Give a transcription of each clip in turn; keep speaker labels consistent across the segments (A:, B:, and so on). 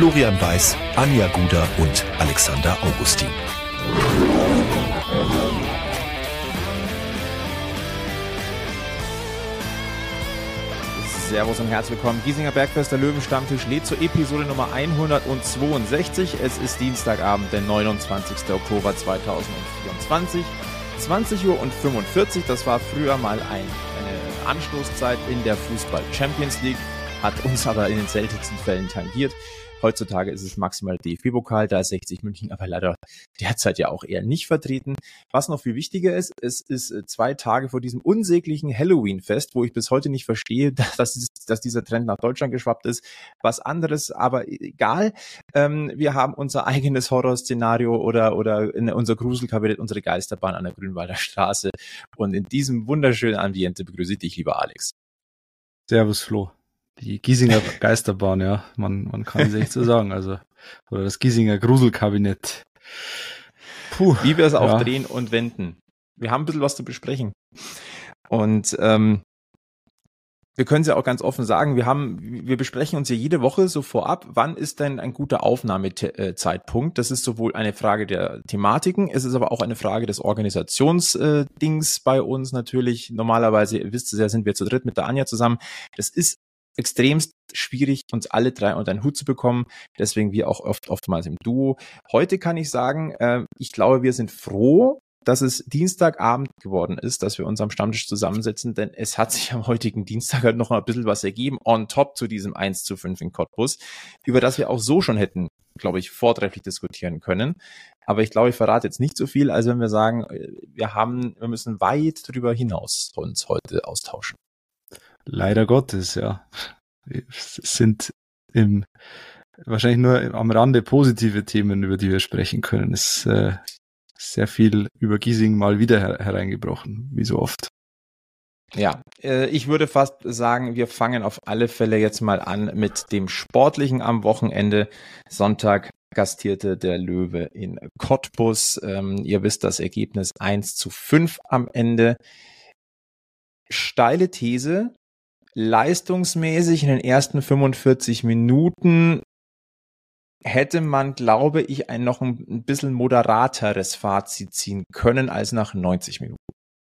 A: Florian Weiß, Anja Guder und Alexander Augustin.
B: Servus und herzlich willkommen. Giesinger Bergfest, der Löwenstammtisch, lädt zur Episode Nummer 162. Es ist Dienstagabend, der 29. Oktober 2024. 20:45 Uhr. Das war früher mal eine Anstoßzeit in der Fußball-Champions League, hat uns aber in den seltensten Fällen tangiert. Heutzutage ist es maximal DFB-Pokal, da ist 60 München aber leider derzeit ja auch eher nicht vertreten. Was noch viel wichtiger ist, es ist 2 Tage vor diesem unsäglichen Halloween-Fest, wo ich bis heute nicht verstehe, dass dieser Trend nach Deutschland geschwappt ist. Was anderes, aber egal. Wir haben unser eigenes Horrorszenario oder in unser Gruselkabinett, unsere Geisterbahn an der Grünwalder Straße. Und in diesem wunderschönen Ambiente begrüße ich dich, lieber Alex.
C: Servus, Flo. Die Giesinger Geisterbahn, ja, man kann es echt so sagen, also, oder das Giesinger Gruselkabinett.
B: Puh, wie wir es auch drehen und wenden. Wir haben ein bisschen was zu besprechen. Und wir können es ja auch ganz offen sagen, wir besprechen uns ja jede Woche so vorab, wann ist denn ein guter Aufnahmezeitpunkt? Das ist sowohl eine Frage der Thematiken, es ist aber auch eine Frage des Organisationsdings bei uns natürlich. Normalerweise, ihr wisst es ja, sind wir zu dritt mit der Anja zusammen. Das ist extremst schwierig, uns alle 3 unter einen Hut zu bekommen. Deswegen wir auch oftmals im Duo. Heute kann ich sagen, ich glaube, wir sind froh, dass es Dienstagabend geworden ist, dass wir uns am Stammtisch zusammensetzen, denn es hat sich am heutigen Dienstag halt noch mal ein bisschen was ergeben, on top zu diesem 1:5 in Cottbus, über das wir auch so schon hätten, glaube ich, vortrefflich diskutieren können. Aber ich glaube, ich verrate jetzt nicht so viel, als wenn wir sagen, wir müssen weit drüber hinaus uns heute austauschen.
C: Leider Gottes, ja. Es sind wahrscheinlich nur am Rande positive Themen, über die wir sprechen können. Es ist sehr viel über Giesing mal wieder hereingebrochen, wie so oft.
B: Ja, ich würde fast sagen, wir fangen auf alle Fälle jetzt mal an mit dem Sportlichen am Wochenende. Sonntag gastierte der Löwe in Cottbus. Ihr wisst das Ergebnis 1:5 am Ende. Steile These. Leistungsmäßig in den ersten 45 Minuten hätte man, glaube ich, noch ein bisschen moderateres Fazit ziehen können als nach 90 Minuten.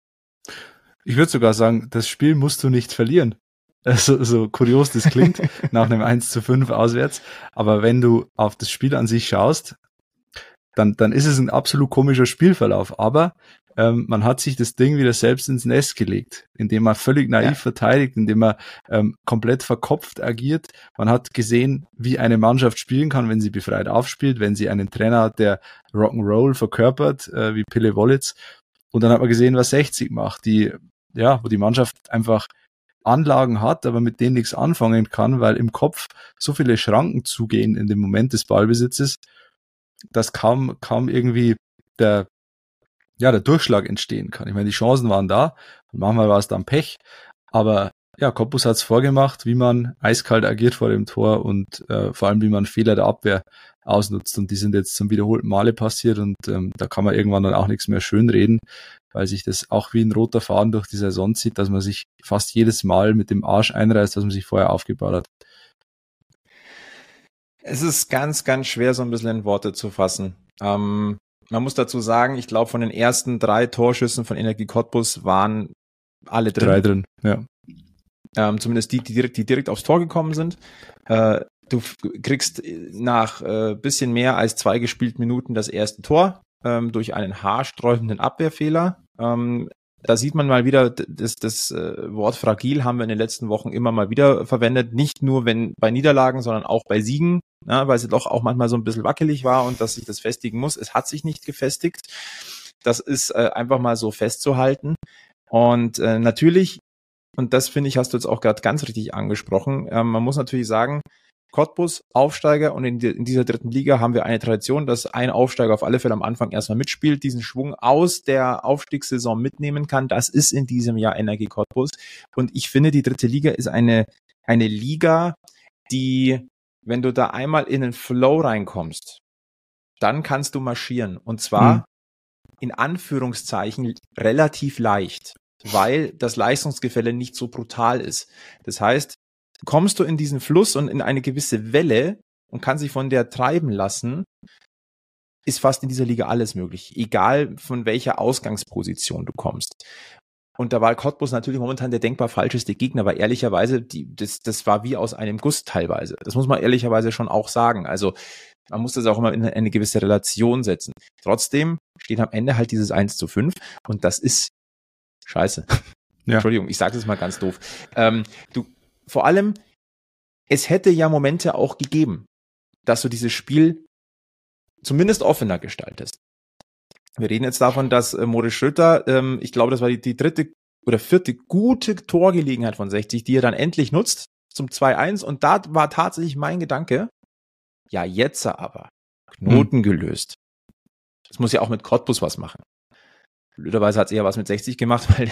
C: Ich würde sogar sagen, das Spiel musst du nicht verlieren. So kurios das klingt, nach einem 1:5 auswärts. Aber wenn du auf das Spiel an sich schaust, dann ist es ein absolut komischer Spielverlauf. Aber man hat sich das Ding wieder selbst ins Nest gelegt, indem man völlig naiv verteidigt, indem man komplett verkopft agiert. Man hat gesehen, wie eine Mannschaft spielen kann, wenn sie befreit aufspielt, wenn sie einen Trainer hat, der Rock'n'Roll verkörpert, wie Pille Wollitz. Und dann hat man gesehen, was 60 macht, wo die Mannschaft einfach Anlagen hat, aber mit denen nichts anfangen kann, weil im Kopf so viele Schranken zugehen in dem Moment des Ballbesitzes, dass kaum irgendwie der Durchschlag entstehen kann. Ich meine, die Chancen waren da und manchmal war es dann Pech, aber ja, Cottbus hat es vorgemacht, wie man eiskalt agiert vor dem Tor und vor allem, wie man Fehler der Abwehr ausnutzt, und die sind jetzt zum wiederholten Male passiert, und da kann man irgendwann dann auch nichts mehr schönreden, weil sich das auch wie ein roter Faden durch die Saison zieht, dass man sich fast jedes Mal mit dem Arsch einreißt, was man sich vorher aufgebaut hat.
B: Es ist ganz, ganz schwer, so ein bisschen in Worte zu fassen. Man muss dazu sagen, ich glaube, von den ersten 3 Torschüssen von Energie Cottbus waren alle drin.
C: 3 drin, ja.
B: Zumindest die direkt aufs Tor gekommen sind. Du kriegst nach bisschen mehr als 2 gespielten Minuten das erste Tor durch einen haarsträubenden Abwehrfehler. Da sieht man mal wieder, das Wort fragil haben wir in den letzten Wochen immer mal wieder verwendet. Nicht nur bei Niederlagen, sondern auch bei Siegen, weil sie doch auch manchmal so ein bisschen wackelig war und dass sich das festigen muss. Es hat sich nicht gefestigt. Das ist einfach mal so festzuhalten. Und natürlich, und das finde ich, hast du jetzt auch gerade ganz richtig angesprochen, man muss natürlich sagen, Cottbus, Aufsteiger, und in dieser 3. Liga haben wir eine Tradition, dass ein Aufsteiger auf alle Fälle am Anfang erstmal mitspielt, diesen Schwung aus der Aufstiegssaison mitnehmen kann. Das ist in diesem Jahr Energie Cottbus. Und ich finde, die 3. Liga ist eine Liga, die, wenn du da einmal in den Flow reinkommst, dann kannst du marschieren. Und zwar in Anführungszeichen relativ leicht, weil das Leistungsgefälle nicht so brutal ist. Das heißt, kommst du in diesen Fluss und in eine gewisse Welle, und kann sich von der treiben lassen, ist fast in dieser Liga alles möglich, egal von welcher Ausgangsposition du kommst. Und da war Cottbus natürlich momentan der denkbar falscheste Gegner, weil ehrlicherweise, das war wie aus einem Guss teilweise. Das muss man ehrlicherweise schon auch sagen. Also man muss das auch immer in eine gewisse Relation setzen. Trotzdem steht am Ende halt dieses 1:5 und das ist scheiße. Ja. Entschuldigung, ich sage es mal ganz doof. Vor allem, es hätte ja Momente auch gegeben, dass du dieses Spiel zumindest offener gestaltest. Wir reden jetzt davon, dass Moritz Schröter, ich glaube, das war die dritte oder vierte gute Torgelegenheit von 60, die er dann endlich nutzt zum 2:1 und da war tatsächlich mein Gedanke, ja jetzt aber, Knoten gelöst. Das muss ja auch mit Cottbus was machen. Blöderweise hat es eher was mit 60 gemacht, weil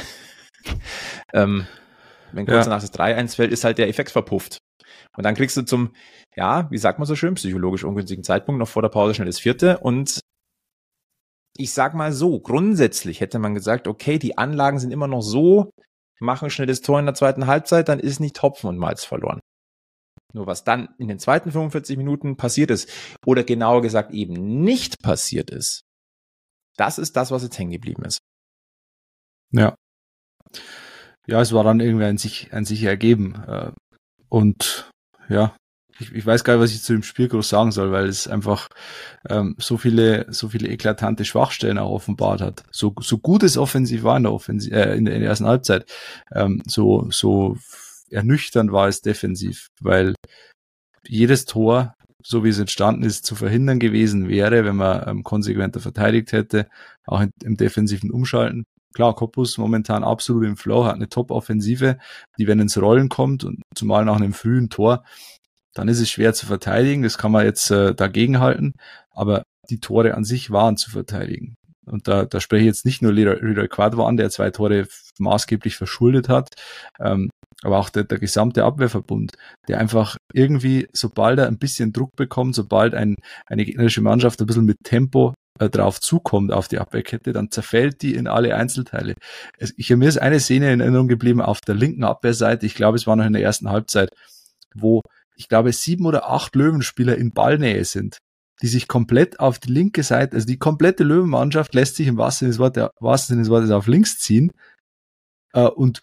B: wenn kurz danach das 3:1 fällt, ist halt der Effekt verpufft. Und dann kriegst du zum, wie sagt man so schön, psychologisch ungünstigen Zeitpunkt noch vor der Pause schnell das 4. Und ich sag mal so, grundsätzlich hätte man gesagt, okay, die Anlagen sind immer noch so, machen schnell das Tor in der zweiten Halbzeit, dann ist nicht Hopfen und Malz verloren. Nur was dann in den zweiten 45 Minuten passiert ist, oder genauer gesagt eben nicht passiert ist, das ist das, was jetzt hängen geblieben ist.
C: Ja. Ja, es war dann irgendwie ein sich ergeben. Und ja, ich weiß gar nicht, was ich zu dem Spiel groß sagen soll, weil es einfach so viele eklatante Schwachstellen auch offenbart hat. So gut es offensiv war in der ersten Halbzeit, so ernüchternd war es defensiv, weil jedes Tor, so wie es entstanden ist, zu verhindern gewesen wäre, wenn man konsequenter verteidigt hätte, auch im defensiven Umschalten. Klar, Cottbus momentan absolut im Flow, hat eine Top-Offensive, die wenn ins Rollen kommt und zumal nach einem frühen Tor, dann ist es schwer zu verteidigen, das kann man jetzt dagegenhalten, aber die Tore an sich waren zu verteidigen. Und da spreche ich jetzt nicht nur Leroy Quadro an, der 2 Tore maßgeblich verschuldet hat, aber auch der gesamte Abwehrverbund, der einfach irgendwie, sobald er ein bisschen Druck bekommt, sobald eine gegnerische Mannschaft ein bisschen mit Tempo drauf zukommt auf die Abwehrkette, dann zerfällt die in alle Einzelteile. Mir ist eine Szene in Erinnerung geblieben auf der linken Abwehrseite, ich glaube, es war noch in der ersten Halbzeit, wo ich glaube 7 oder 8 Löwenspieler in Ballnähe sind, die sich komplett auf die linke Seite, also die komplette Löwenmannschaft lässt sich im wahrsten Sinne des Wortes auf links ziehen und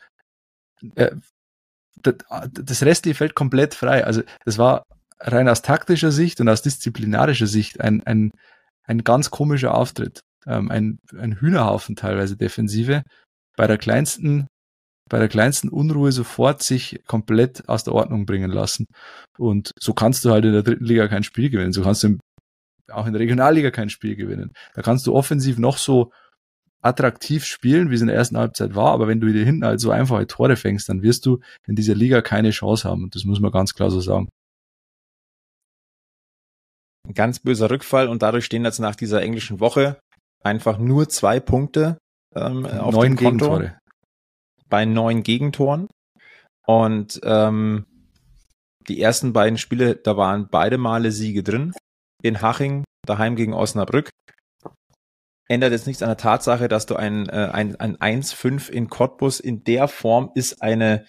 C: das restliche Feld komplett frei. Also das war rein aus taktischer Sicht und aus disziplinarischer Sicht ein ganz komischer Auftritt. Ein Hühnerhaufen teilweise Defensive. Bei der kleinsten Unruhe sofort sich komplett aus der Ordnung bringen lassen. Und so kannst du halt in der dritten Liga kein Spiel gewinnen. So kannst du auch in der Regionalliga kein Spiel gewinnen. Da kannst du offensiv noch so attraktiv spielen, wie es in der ersten Halbzeit war, aber wenn du dir hinten halt so einfache Tore fängst, dann wirst du in dieser Liga keine Chance haben. Und das muss man ganz klar so sagen.
B: Ein ganz böser Rückfall und dadurch stehen jetzt nach dieser englischen Woche einfach nur 2 Punkte auf
C: 9
B: dem Konto.
C: Gegentore.
B: Bei 9 Gegentoren. Und die ersten beiden Spiele, da waren beide Male Siege drin. In Haching, daheim gegen Osnabrück. Ändert jetzt nichts an der Tatsache, dass du ein 1:5 in Cottbus in der Form ist mir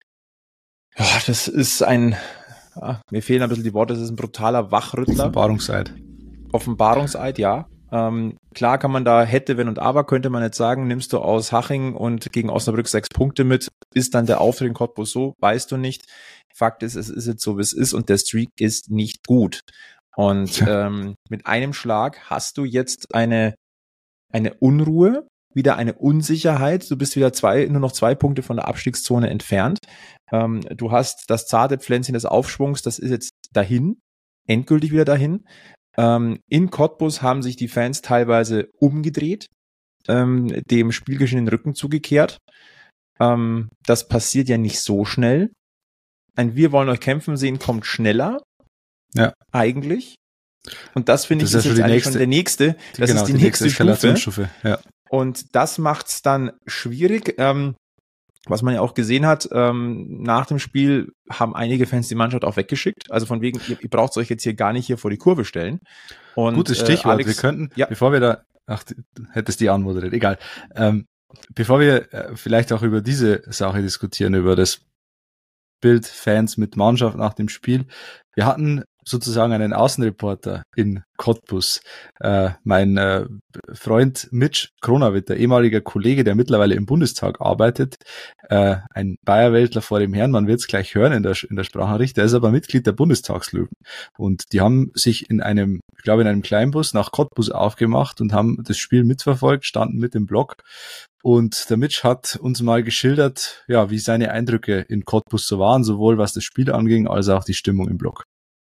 B: fehlen ein bisschen die Worte, das ist ein brutaler Wachrüttler. Offenbarungseid, ja. Klar kann man da hätte, wenn und aber, könnte man jetzt sagen, nimmst du aus Haching und gegen Osnabrück 6 Punkte mit, ist dann der Auftritt in Cottbus so, weißt du nicht. Fakt ist, es ist jetzt so, wie es ist und der Streak ist nicht gut. Und mit einem Schlag hast du jetzt eine Unruhe, wieder eine Unsicherheit. Du bist wieder nur noch 2 Punkte von der Abstiegszone entfernt. Du hast das zarte Pflänzchen des Aufschwungs, das ist jetzt dahin, endgültig wieder dahin. In Cottbus haben sich die Fans teilweise umgedreht, dem Spielgeschehen den Rücken zugekehrt. Das passiert ja nicht so schnell. Ein Wir wollen euch kämpfen sehen kommt schneller. Ja. Eigentlich. Und das finde ich ist jetzt eigentlich schon der nächste. Das ist die nächste Stufe. Ja. Und das macht's dann schwierig. Was man ja auch gesehen hat, nach dem Spiel haben einige Fans die Mannschaft auch weggeschickt. Also von wegen, ihr braucht euch jetzt hier gar nicht hier vor die Kurve stellen. Und,
C: gutes Stichwort. Alex, wir könnten, bevor wir da, du hättest die anmoderiert, egal. Bevor wir vielleicht auch über diese Sache diskutieren, über das Bild Fans mit Mannschaft nach dem Spiel. Wir hatten sozusagen einen Außenreporter in Cottbus. Mein Freund Mitch Kronawitter, ehemaliger Kollege, der mittlerweile im Bundestag arbeitet, ein Bayerweltler vor dem Herrn, man wird es gleich hören in der Sprachnachricht, der ist aber Mitglied der Bundestagslöwen. Und die haben sich in einem Kleinbus nach Cottbus aufgemacht und haben das Spiel mitverfolgt, standen mit im Block. Und der Mitch hat uns mal geschildert, ja, wie seine Eindrücke in Cottbus so waren, sowohl was das Spiel anging, als auch die Stimmung im Block.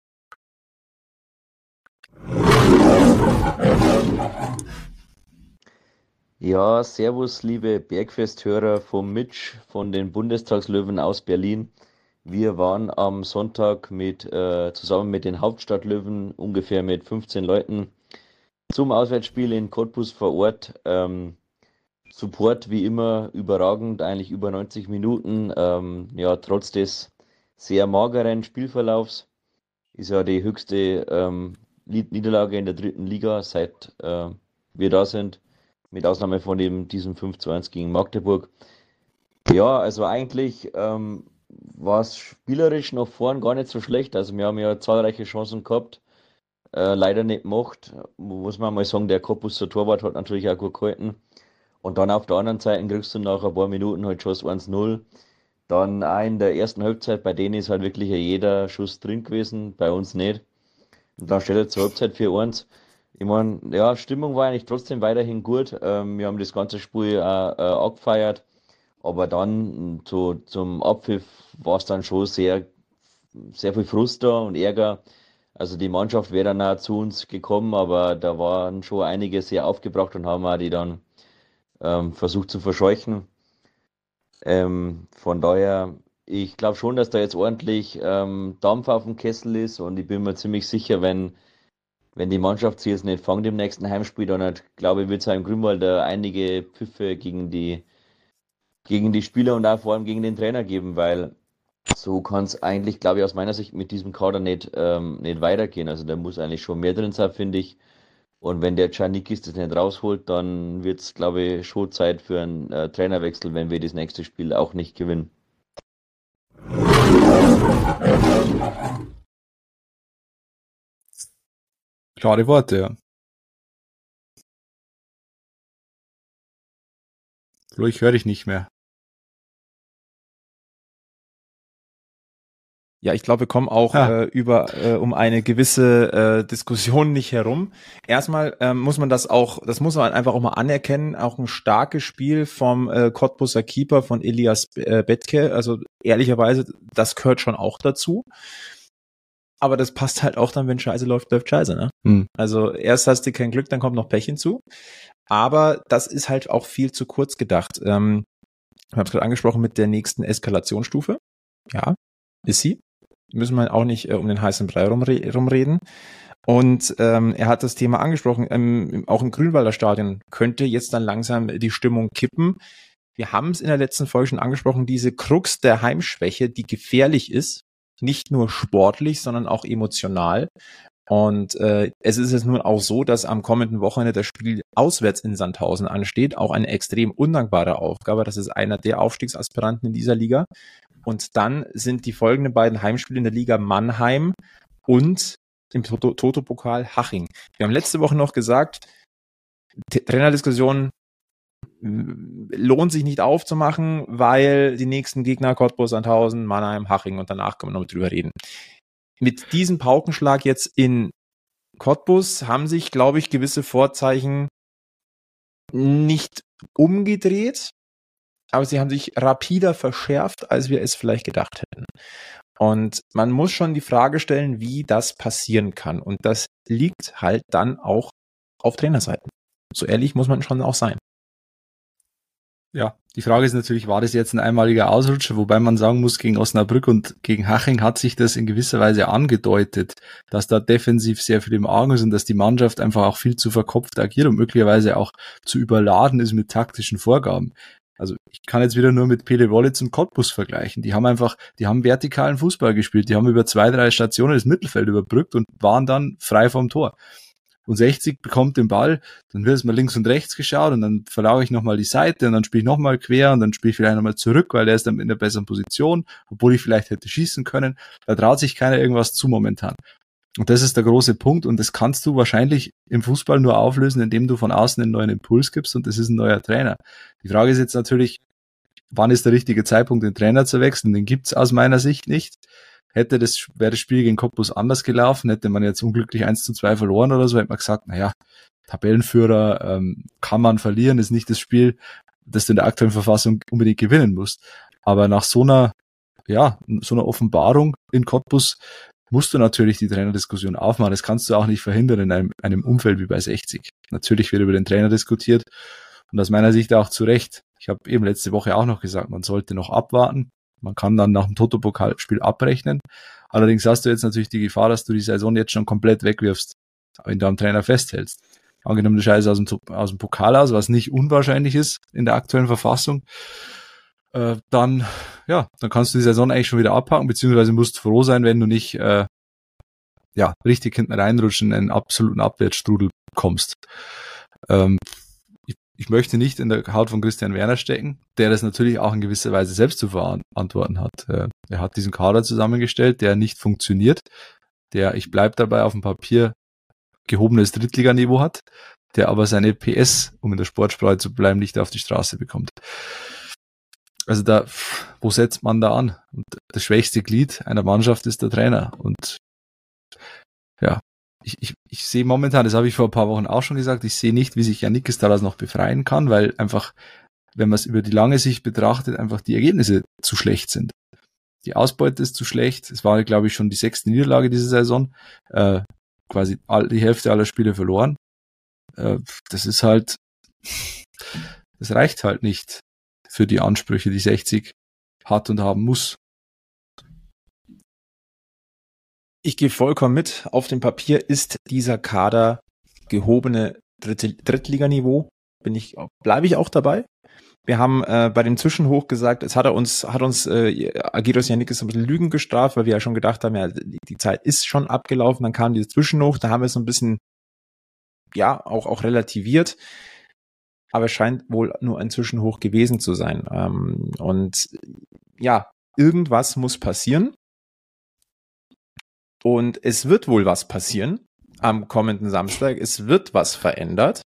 D: Ja, servus, liebe Bergfesthörer vom Mitch von den Bundestagslöwen aus Berlin. Wir waren am Sonntag zusammen mit den Hauptstadtlöwen, ungefähr mit 15 Leuten, zum Auswärtsspiel in Cottbus vor Ort. Support wie immer überragend, eigentlich über 90 Minuten. Ja, trotz des sehr mageren Spielverlaufs ist ja die höchste Niederlage in der 3. Liga, seit wir da sind, mit Ausnahme von diesem 5:1 gegen Magdeburg. Ja, also eigentlich war es spielerisch noch vorn gar nicht so schlecht. Also wir haben ja zahlreiche Chancen gehabt, leider nicht gemacht. Muss man mal sagen, der Cottbuser Torwart hat natürlich auch gut gehalten. Und dann auf der anderen Seite kriegst du nach ein paar Minuten halt schon das 1:0. Dann auch in der ersten Halbzeit, bei denen ist halt wirklich jeder Schuss drin gewesen, bei uns nicht. Und dann steht er zur Halbzeit 4:1. Ich meine, ja, Stimmung war eigentlich trotzdem weiterhin gut. Wir haben das ganze Spiel angefeiert. Aber dann zum Abpfiff war es dann schon sehr, sehr viel Frust da und Ärger. Also die Mannschaft wäre dann auch zu uns gekommen, aber da waren schon einige sehr aufgebracht und haben auch die dann versucht zu verscheuchen. Von daher, ich glaube schon, dass da jetzt ordentlich Dampf auf dem Kessel ist und ich bin mir ziemlich sicher, wenn die Mannschaft sich jetzt nicht fängt im nächsten Heimspiel, dann glaube ich, wird es auch im Grünwald einige Pfiffe gegen die Spieler und auch vor allem gegen den Trainer geben, weil so kann es eigentlich, glaube ich, aus meiner Sicht mit diesem Kader nicht weitergehen. Also da muss eigentlich schon mehr drin sein, finde ich. Und wenn der Giannikis das nicht rausholt, dann wird es, glaube ich, schon Zeit für einen Trainerwechsel, wenn wir das nächste Spiel auch nicht gewinnen.
C: Klare Worte, ja. Flo, ich höre dich nicht mehr.
B: Ja, ich glaube, wir kommen auch um eine gewisse Diskussion nicht herum. Erstmal muss man das muss man einfach auch mal anerkennen, auch ein starkes Spiel vom Cottbuser Keeper von Elias Bethke. Also ehrlicherweise, das gehört schon auch dazu. Aber das passt halt auch dann, wenn Scheiße läuft Scheiße, ne?
C: Hm.
B: Also erst hast du kein Glück, dann kommt noch Pech hinzu. Aber das ist halt auch viel zu kurz gedacht. Ich habe es gerade angesprochen mit der nächsten Eskalationsstufe. Ja, ist sie. Müssen wir auch nicht um den heißen Brei rumreden. Und er hat das Thema angesprochen, auch im Grünwalder Stadion könnte jetzt dann langsam die Stimmung kippen. Wir haben es in der letzten Folge schon angesprochen, diese Krux der Heimschwäche, die gefährlich ist, nicht nur sportlich, sondern auch emotional. Und es ist jetzt nun auch so, dass am kommenden Wochenende das Spiel auswärts in Sandhausen ansteht. Auch eine extrem undankbare Aufgabe. Das ist einer der Aufstiegsaspiranten in dieser Liga. Und dann sind die folgenden beiden Heimspiele in der Liga Mannheim und im Toto-Pokal Haching. Wir haben letzte Woche noch gesagt, Trainerdiskussion lohnt sich nicht aufzumachen, weil die nächsten Gegner Cottbus, Sandhausen, Mannheim, Haching und danach können wir noch drüber reden. Mit diesem Paukenschlag jetzt in Cottbus haben sich, glaube ich, gewisse Vorzeichen nicht umgedreht, aber sie haben sich rapider verschärft, als wir es vielleicht gedacht hätten. Und man muss schon die Frage stellen, wie das passieren kann. Und das liegt halt dann auch auf Trainerseiten. So ehrlich muss man schon auch sein.
C: Ja, die Frage ist natürlich, war das jetzt ein einmaliger Ausrutscher, wobei man sagen muss, gegen Osnabrück und gegen Haching hat sich das in gewisser Weise angedeutet, dass da defensiv sehr viel im Argen ist und dass die Mannschaft einfach auch viel zu verkopft agiert und möglicherweise auch zu überladen ist mit taktischen Vorgaben. Also ich kann jetzt wieder nur mit Pele Wollitz und Cottbus vergleichen. Die haben vertikalen Fußball gespielt, die haben über 2-3 Stationen das Mittelfeld überbrückt und waren dann frei vom Tor. Und 60 bekommt den Ball, dann wird es mal links und rechts geschaut und dann verlagere ich nochmal die Seite und dann spiele ich nochmal quer und dann spiele ich vielleicht nochmal zurück, weil der ist dann in der besseren Position, obwohl ich vielleicht hätte schießen können. Da traut sich keiner irgendwas zu momentan. Und das ist der große Punkt und das kannst du wahrscheinlich im Fußball nur auflösen, indem du von außen einen neuen Impuls gibst und das ist ein neuer Trainer. Die Frage ist jetzt natürlich, wann ist der richtige Zeitpunkt, den Trainer zu wechseln? Den gibt's aus meiner Sicht nicht. Wäre das Spiel gegen Cottbus anders gelaufen, hätte man jetzt unglücklich 1-2 verloren oder so, hätte man gesagt, naja, Tabellenführer kann man verlieren, ist nicht das Spiel, das du in der aktuellen Verfassung unbedingt gewinnen musst. Aber nach so einer Offenbarung in Cottbus musst du natürlich die Trainerdiskussion aufmachen. Das kannst du auch nicht verhindern in einem Umfeld wie bei 60. Natürlich wird über den Trainer diskutiert und aus meiner Sicht auch zu Recht. Ich habe eben letzte Woche auch noch gesagt, man sollte noch abwarten. Man kann dann nach dem Toto-Pokalspiel abrechnen. Allerdings hast du jetzt natürlich die Gefahr, dass du die Saison jetzt schon komplett wegwirfst, wenn du am Trainer festhältst. Angenommen, du scheidest aus dem Pokal aus, was nicht unwahrscheinlich ist in der aktuellen Verfassung, dann kannst du die Saison eigentlich schon wieder abhaken, beziehungsweise musst froh sein, wenn du nicht richtig hinten reinrutschen, in einen absoluten Abwärtsstrudel kommst. Ich möchte nicht in der Haut von Christian Werner stecken, der das natürlich auch in gewisser Weise selbst zu verantworten hat. Er hat diesen Kader zusammengestellt, der nicht funktioniert, der, ich bleib dabei, auf dem Papier gehobenes Drittliganiveau hat, der aber seine PS, um in der Sportsprache zu bleiben, nicht auf die Straße bekommt. Also wo setzt man da an? Und das schwächste Glied einer Mannschaft ist der Trainer. Und ja, ich sehe momentan, das habe ich vor ein paar Wochen auch schon gesagt, ich sehe nicht, wie sich Janikis daraus noch befreien kann, weil einfach, wenn man es über die lange Sicht betrachtet, einfach die Ergebnisse zu schlecht sind. Die Ausbeute ist zu schlecht. Es war, glaube ich, schon die 6. Niederlage diese Saison. Quasi die Hälfte aller Spiele verloren. Das reicht halt nicht für die Ansprüche, die 60 hat und haben muss.
B: Ich gehe vollkommen mit. Auf dem Papier ist dieser Kader gehobene Drittliganiveau. Bleibe ich auch dabei. Wir haben bei dem Zwischenhoch gesagt, es hat uns Argyros Janikis ein bisschen Lügen gestraft, weil wir ja schon gedacht haben, ja, die Zeit ist schon abgelaufen. Dann kam dieses Zwischenhoch, da haben wir es so ein bisschen, ja, auch relativiert. Aber es scheint wohl nur ein Zwischenhoch gewesen zu sein. Und ja, irgendwas muss passieren. Und es wird wohl was passieren am kommenden Samstag. Es wird was verändert.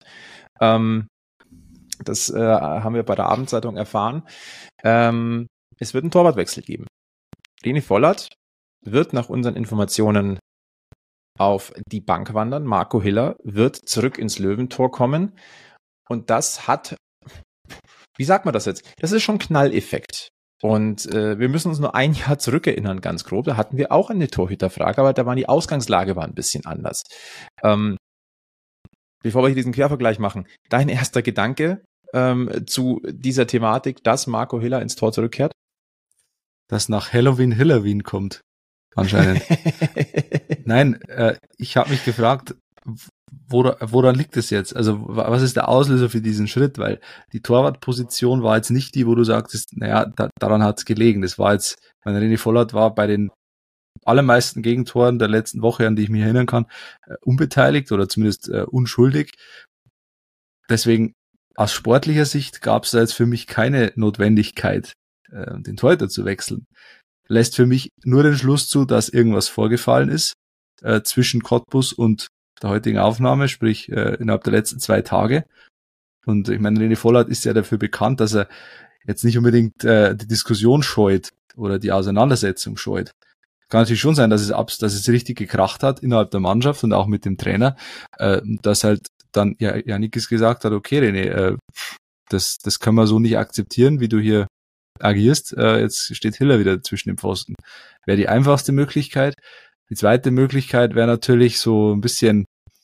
B: Das haben wir bei der Abendzeitung erfahren. Es wird einen Torwartwechsel geben. René Vollert wird nach unseren Informationen auf die Bank wandern. Marco Hiller wird zurück ins Löwentor kommen. Und das hat, wie sagt man das jetzt? Das ist schon Knalleffekt. Und wir müssen uns nur ein Jahr zurückerinnern, ganz grob. Da hatten wir auch eine Torhüterfrage, aber da war die Ausgangslage ein bisschen anders. Bevor wir hier diesen Quervergleich machen, dein erster Gedanke zu dieser Thematik, dass Marco Hiller ins Tor zurückkehrt?
C: Dass nach Halloween kommt, anscheinend. Nein, ich habe mich gefragt, woran liegt es jetzt? Also was ist der Auslöser für diesen Schritt? Weil die Torwartposition war jetzt nicht die, wo du sagtest, naja, daran hat es gelegen. Das war jetzt, René Vollert war bei den allermeisten Gegentoren der letzten Woche, an die ich mich erinnern kann, unbeteiligt oder zumindest unschuldig. Deswegen aus sportlicher Sicht gab es da jetzt für mich keine Notwendigkeit, den Torhüter zu wechseln. Lässt für mich nur den Schluss zu, dass irgendwas vorgefallen ist zwischen Cottbus und der heutigen Aufnahme, sprich innerhalb der letzten 2 Tage. Und ich meine, René Vollert ist ja dafür bekannt, dass er jetzt nicht unbedingt die Diskussion scheut oder die Auseinandersetzung scheut. Kann natürlich schon sein, dass es richtig gekracht hat innerhalb der Mannschaft und auch mit dem Trainer, dass halt dann Janikis gesagt hat, okay René, das können wir so nicht akzeptieren, wie du hier agierst. Jetzt steht Hiller wieder zwischen dem Pfosten. Wäre die einfachste Möglichkeit. Die zweite Möglichkeit wäre natürlich so ein bisschen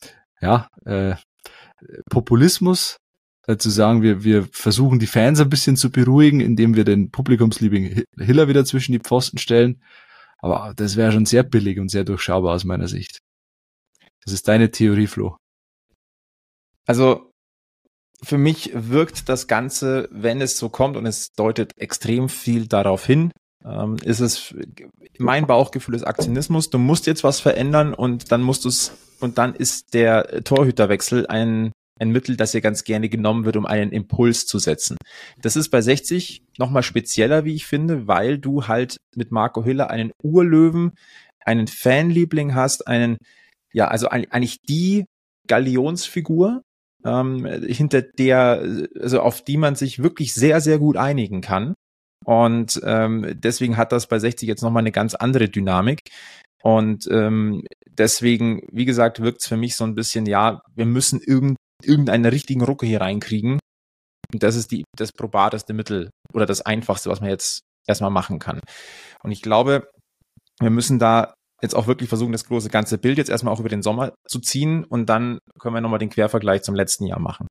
C: Populismus, zu sagen, wir versuchen die Fans ein bisschen zu beruhigen, indem wir den Publikumsliebling Hiller wieder zwischen die Pfosten stellen. Aber das wäre schon sehr billig und sehr durchschaubar aus meiner Sicht. Das ist deine Theorie, Flo. Also für mich wirkt das Ganze, wenn es so kommt, und es deutet extrem viel darauf hin, ist es, mein Bauchgefühl ist Aktionismus. Du musst jetzt was verändern und dann ist der Torhüterwechsel ein Mittel, das hier ganz gerne genommen wird, um einen Impuls zu setzen. Das ist bei 60 nochmal spezieller, wie ich finde, weil du halt mit Marco Hiller einen Urlöwen
B: einen Fanliebling hast, also eigentlich die Galionsfigur, hinter der, also auf die man sich wirklich sehr, sehr gut einigen kann. Und deswegen hat das bei 60 jetzt nochmal eine ganz andere Dynamik. Und deswegen, wie gesagt, wirkt es für mich so ein bisschen, ja, wir müssen irgendeinen richtigen Rucker hier reinkriegen. Und das ist das probateste Mittel oder das Einfachste, was man jetzt erstmal machen kann. Und ich glaube, wir müssen da jetzt auch wirklich versuchen, das große ganze Bild jetzt erstmal auch über den Sommer zu ziehen und dann können wir nochmal den Quervergleich zum letzten Jahr machen.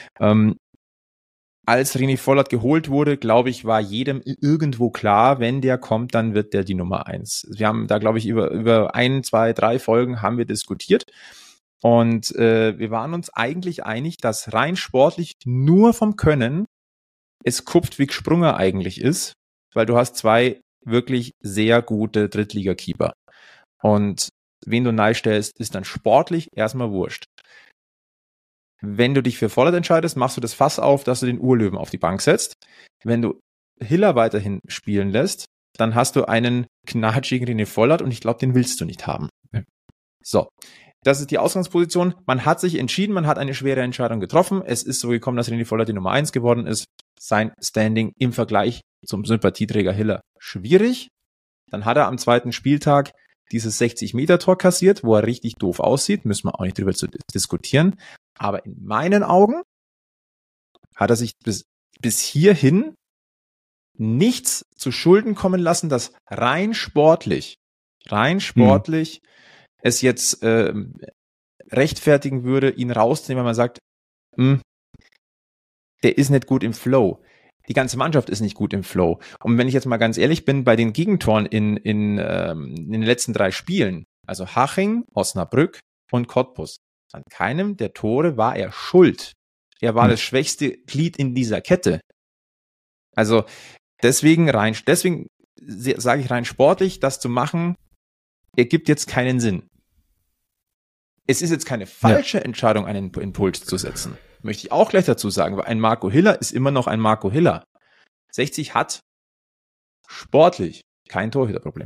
B: Als René Vollert geholt wurde, glaube ich, war jedem irgendwo klar, wenn der kommt, dann wird der die Nummer 1. Wir haben da, glaube ich, über 1, 2, 3 Folgen haben wir diskutiert und wir waren uns eigentlich einig, dass rein sportlich nur vom Können es kupft, wie Sprunger eigentlich ist, weil du hast 2 wirklich sehr gute Drittliga-Keeper. Und wen du neistellst, ist dann sportlich erstmal wurscht. Wenn du dich für Vollert entscheidest, machst du das Fass auf, dass du den Urlöwen auf die Bank setzt. Wenn du Hiller weiterhin spielen lässt, dann hast du einen knatschigen René Vollert und ich glaube, den willst du nicht haben. Ja. So, das ist die Ausgangsposition. Man hat sich entschieden, man hat eine schwere Entscheidung getroffen. Es ist so gekommen, dass René Vollert die Nummer 1 geworden ist. Sein Standing im Vergleich zum Sympathieträger Hiller schwierig. Dann hat er am 2. Spieltag dieses 60-Meter-Tor kassiert, wo er richtig doof aussieht. Müssen wir auch nicht drüber diskutieren. Aber in meinen Augen hat er sich bis hierhin nichts zu Schulden kommen lassen, das rein sportlich es jetzt rechtfertigen würde, ihn rauszunehmen, wenn man sagt, der ist nicht gut im Flow. Die ganze Mannschaft ist nicht gut im Flow. Und wenn ich jetzt mal ganz ehrlich bin, bei den Gegentoren in den letzten 3 Spielen, also Haching, Osnabrück und Cottbus, an keinem der Tore war er schuld. Er war das schwächste Glied in dieser Kette. Also deswegen sage ich rein sportlich, das zu machen, ergibt jetzt keinen Sinn. Es ist jetzt keine falsche Entscheidung, einen Impuls zu setzen. Möchte ich auch gleich dazu sagen, weil ein Marco Hiller ist immer noch ein Marco Hiller. 60 hat sportlich kein Torhüterproblem.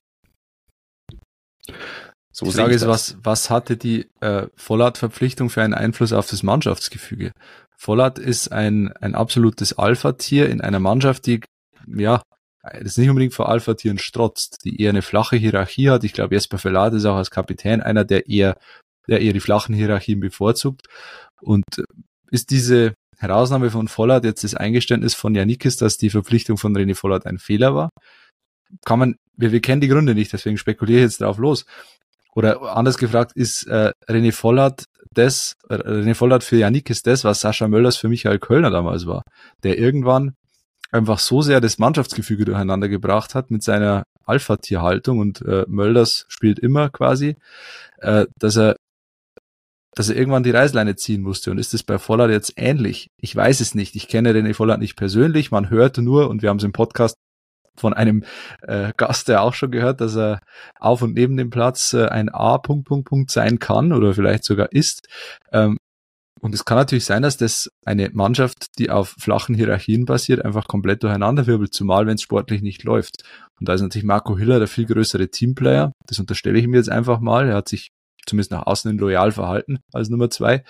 C: So die Frage ist, was hatte die Vollert-Verpflichtung für einen Einfluss auf das Mannschaftsgefüge? Vollert ist ein absolutes Alpha-Tier in einer Mannschaft, die, ja, das nicht unbedingt vor Alpha-Tieren strotzt, die eher eine flache Hierarchie hat. Ich glaube, Jesper Verlat ist auch als Kapitän einer, der eher die flachen Hierarchien bevorzugt. Und ist diese Herausnahme von Vollert jetzt das Eingeständnis von Janikis, dass die Verpflichtung von René Vollert ein Fehler war? Wir kennen die Gründe nicht, deswegen spekuliere ich jetzt drauf los. Oder anders gefragt, ist René Vollert für Janikis das, was Sascha Mölders für Michael Kölner damals war, der irgendwann einfach so sehr das Mannschaftsgefüge durcheinander gebracht hat mit seiner Alpha-Tier-Haltung und Mölders spielt immer quasi, dass er irgendwann die Reißleine ziehen musste. Und ist es bei Vollert jetzt ähnlich? Ich weiß es nicht. Ich kenne René Vollert nicht persönlich. Man hörte nur, und wir haben es im Podcast von einem Gast, der auch schon gehört, dass er auf und neben dem Platz ein A... sein kann oder vielleicht sogar ist. Und es kann natürlich sein, dass das eine Mannschaft, die auf flachen Hierarchien basiert, einfach komplett durcheinanderwirbelt, zumal wenn es sportlich nicht läuft. Und da ist natürlich Marco Hiller der viel größere Teamplayer. Das unterstelle ich ihm jetzt einfach mal. Er hat sich zumindest nach außen hin loyal verhalten als Nummer 2.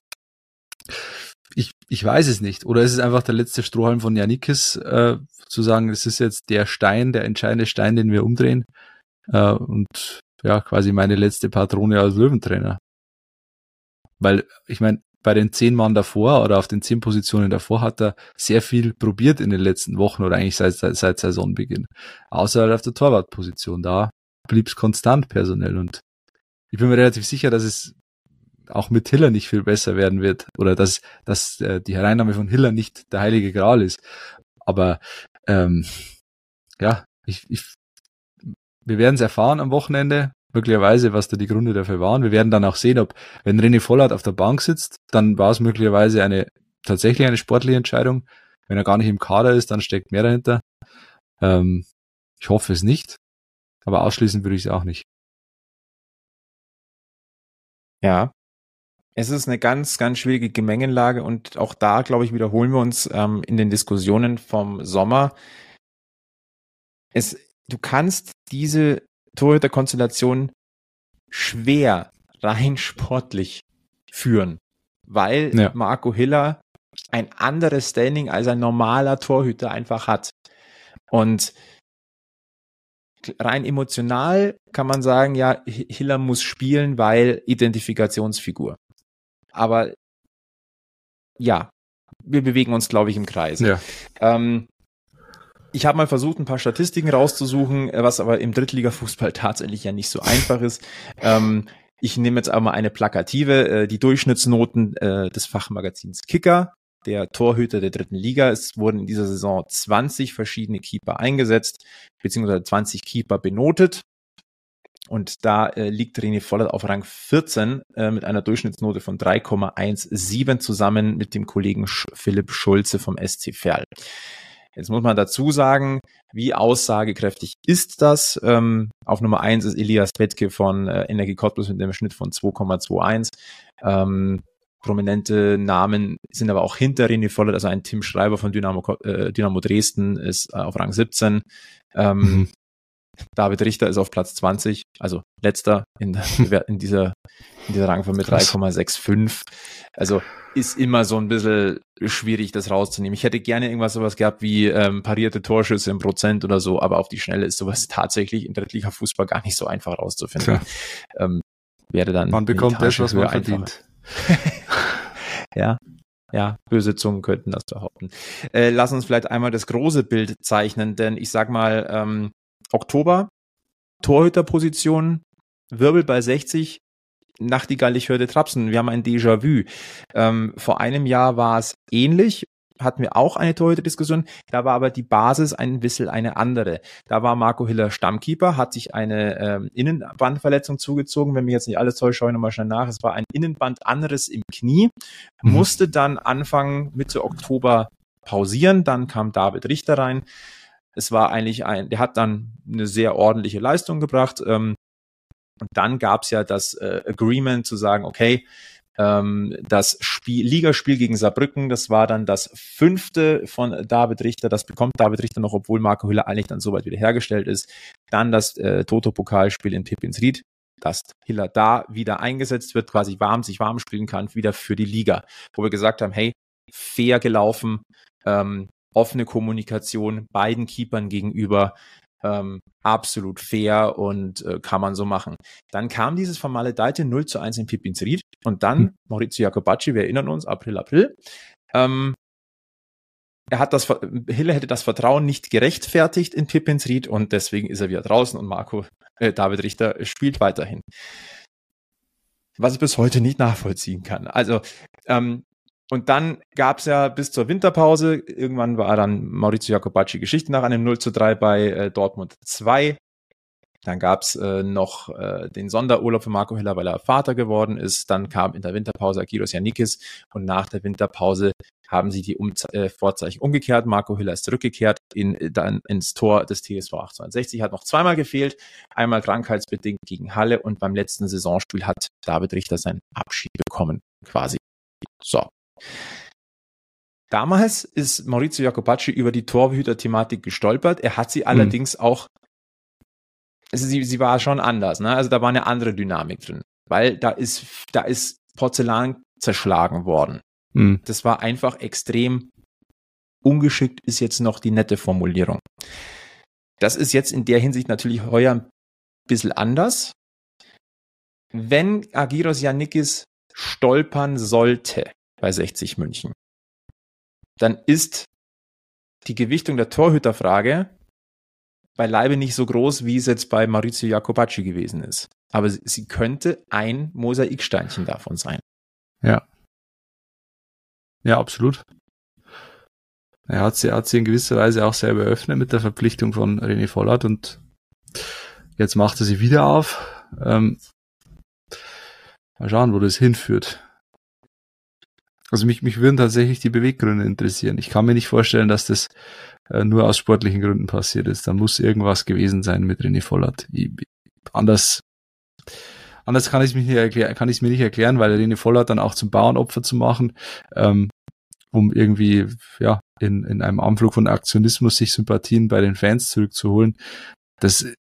C: Ich weiß es nicht. Oder ist es einfach der letzte Strohhalm von Janikis, zu sagen, es ist jetzt der entscheidende Stein, den wir umdrehen. Und ja, quasi meine letzte Patrone als Löwentrainer. Weil, ich meine, bei den 10 Mann davor oder auf den 10 Positionen davor hat er sehr viel probiert in den letzten Wochen oder eigentlich seit Saisonbeginn. Außer auf der Torwartposition. Da blieb es konstant personell und ich bin mir relativ sicher, dass es auch mit Hiller nicht viel besser werden wird oder dass die Hereinnahme von Hiller nicht der heilige Gral ist. Aber ja, wir werden es erfahren am Wochenende, möglicherweise, was da die Gründe dafür waren. Wir werden dann auch sehen, wenn René Vollert auf der Bank sitzt, dann war es möglicherweise tatsächlich eine sportliche Entscheidung. Wenn er gar nicht im Kader ist, dann steckt mehr dahinter. Ich hoffe es nicht, aber ausschließen würde ich es auch nicht.
B: Ja, es ist eine ganz, ganz schwierige Gemengenlage und auch da, glaube ich, wiederholen wir uns in den Diskussionen vom Sommer. Du kannst diese Torhüterkonstellation schwer rein sportlich führen, weil Marco Hiller ein anderes Standing als ein normaler Torhüter einfach hat. Und rein emotional kann man sagen, ja, Hiller muss spielen, weil Identifikationsfigur. Aber ja, wir bewegen uns, glaube ich, im Kreis.
C: Ja.
B: Ich habe mal versucht, ein paar Statistiken rauszusuchen, was aber im Drittliga-Fußball tatsächlich ja nicht so einfach ist. Ich nehme jetzt aber mal eine plakative, die Durchschnittsnoten des Fachmagazins Kicker, der Torhüter der dritten Liga. Es wurden in dieser Saison 20 verschiedene Keeper eingesetzt, beziehungsweise 20 Keeper benotet. Und da liegt René Vollert auf Rang 14 mit einer Durchschnittsnote von 3,17 zusammen mit dem Kollegen Philipp Schulze vom SC Verl. Jetzt muss man dazu sagen, wie aussagekräftig ist das? Auf Nummer 1 ist Elias Bettke von Energie Cottbus mit einem Schnitt von 2,21. Prominente Namen sind aber auch hinter René Vollert, also ein Tim Schreiber von Dynamo Dresden ist auf Rang 17. David Richter ist auf Platz 20, also letzter in dieser Rangfolge mit 3,65. Also ist immer so ein bisschen schwierig, das rauszunehmen. Ich hätte gerne sowas gehabt wie parierte Torschüsse im Prozent oder so, aber auf die Schnelle ist sowas tatsächlich in Drittliga-Fußball gar nicht so einfach rauszufinden. Wäre dann
C: man bekommt das, was man verdient.
B: Ja, böse Zungen könnten das behaupten. Lass uns vielleicht einmal das große Bild zeichnen, denn ich sag mal, Oktober, Torhüterposition, Wirbel bei 60, Nachtigall, ich hörte Trapsen, wir haben ein Déjà-vu. Vor einem Jahr war es ähnlich, hatten wir auch eine Torhüterdiskussion, da war aber die Basis ein bisschen eine andere. Da war Marco Hiller Stammkeeper, hat sich eine Innenbandverletzung zugezogen, wenn mich jetzt nicht alles täuscht, schaue ich nochmal schnell nach, es war ein Innenbandanriss im Knie, musste dann Anfang Mitte Oktober pausieren, dann kam David Richter rein. Es war eigentlich der hat dann eine sehr ordentliche Leistung gebracht. Und dann gab es ja das Agreement zu sagen, okay, das Ligaspiel gegen Saarbrücken, das war dann das 5. von David Richter. Das bekommt David Richter noch, obwohl Marco Hiller eigentlich dann soweit wieder hergestellt ist. Dann das Toto-Pokalspiel in Pippins-Ried, dass Hiller da wieder eingesetzt wird, quasi sich warm spielen kann, wieder für die Liga. Wo wir gesagt haben, hey, fair gelaufen, offene Kommunikation beiden Keepern gegenüber, absolut fair und kann man so machen. Dann kam dieses vermaledeite 0:1 in Pippins-Ried und dann Maurizio Jacobacci, wir erinnern uns, April. Hiller hätte das Vertrauen nicht gerechtfertigt in Pippins-Ried und deswegen ist er wieder draußen und David Richter spielt weiterhin. Was ich bis heute nicht nachvollziehen kann. Also, und dann gab es ja bis zur Winterpause, irgendwann war dann Maurizio Jacobacci Geschichte nach einem 0:3 bei Dortmund 2. Dann gab es noch den Sonderurlaub für Marco Hiller, weil er Vater geworden ist. Dann kam in der Winterpause Agiros Yannikis und nach der Winterpause haben sie die Vorzeichen umgekehrt. Marco Hiller ist zurückgekehrt dann ins Tor des TSV 1860, hat noch zweimal gefehlt, einmal krankheitsbedingt gegen Halle und beim letzten Saisonspiel hat David Richter seinen Abschied bekommen, quasi. So. Damals ist Maurizio Jacobacci über die Torhüter-Thematik gestolpert. Er hat sie allerdings auch, also sie war schon anders, ne? Also da war eine andere Dynamik drin, weil da ist Porzellan zerschlagen worden. Das war einfach extrem ungeschickt, ist jetzt noch die nette Formulierung. Das ist jetzt in der Hinsicht natürlich heuer ein bisschen anders. Wenn Agiros Yannikis stolpern sollte bei 60 München, dann ist die Gewichtung der Torhüterfrage beileibe nicht so groß, wie es jetzt bei Maurizio Jacobacci gewesen ist. Aber sie könnte ein Mosaiksteinchen davon sein.
C: Ja. Ja, absolut. Er hat sie in gewisser Weise auch selber eröffnet mit der Verpflichtung von René Vollert und jetzt macht er sie wieder auf. Mal schauen, wo das hinführt. Also mich würden tatsächlich die Beweggründe interessieren. Ich kann mir nicht vorstellen, dass das nur aus sportlichen Gründen passiert ist. Da muss irgendwas gewesen sein mit René Vollert. Anders kann ich es mir nicht erklären, weil René Vollert dann auch zum Bauernopfer zu machen, um irgendwie in einem Anflug von Aktionismus sich Sympathien bei den Fans zurückzuholen. Das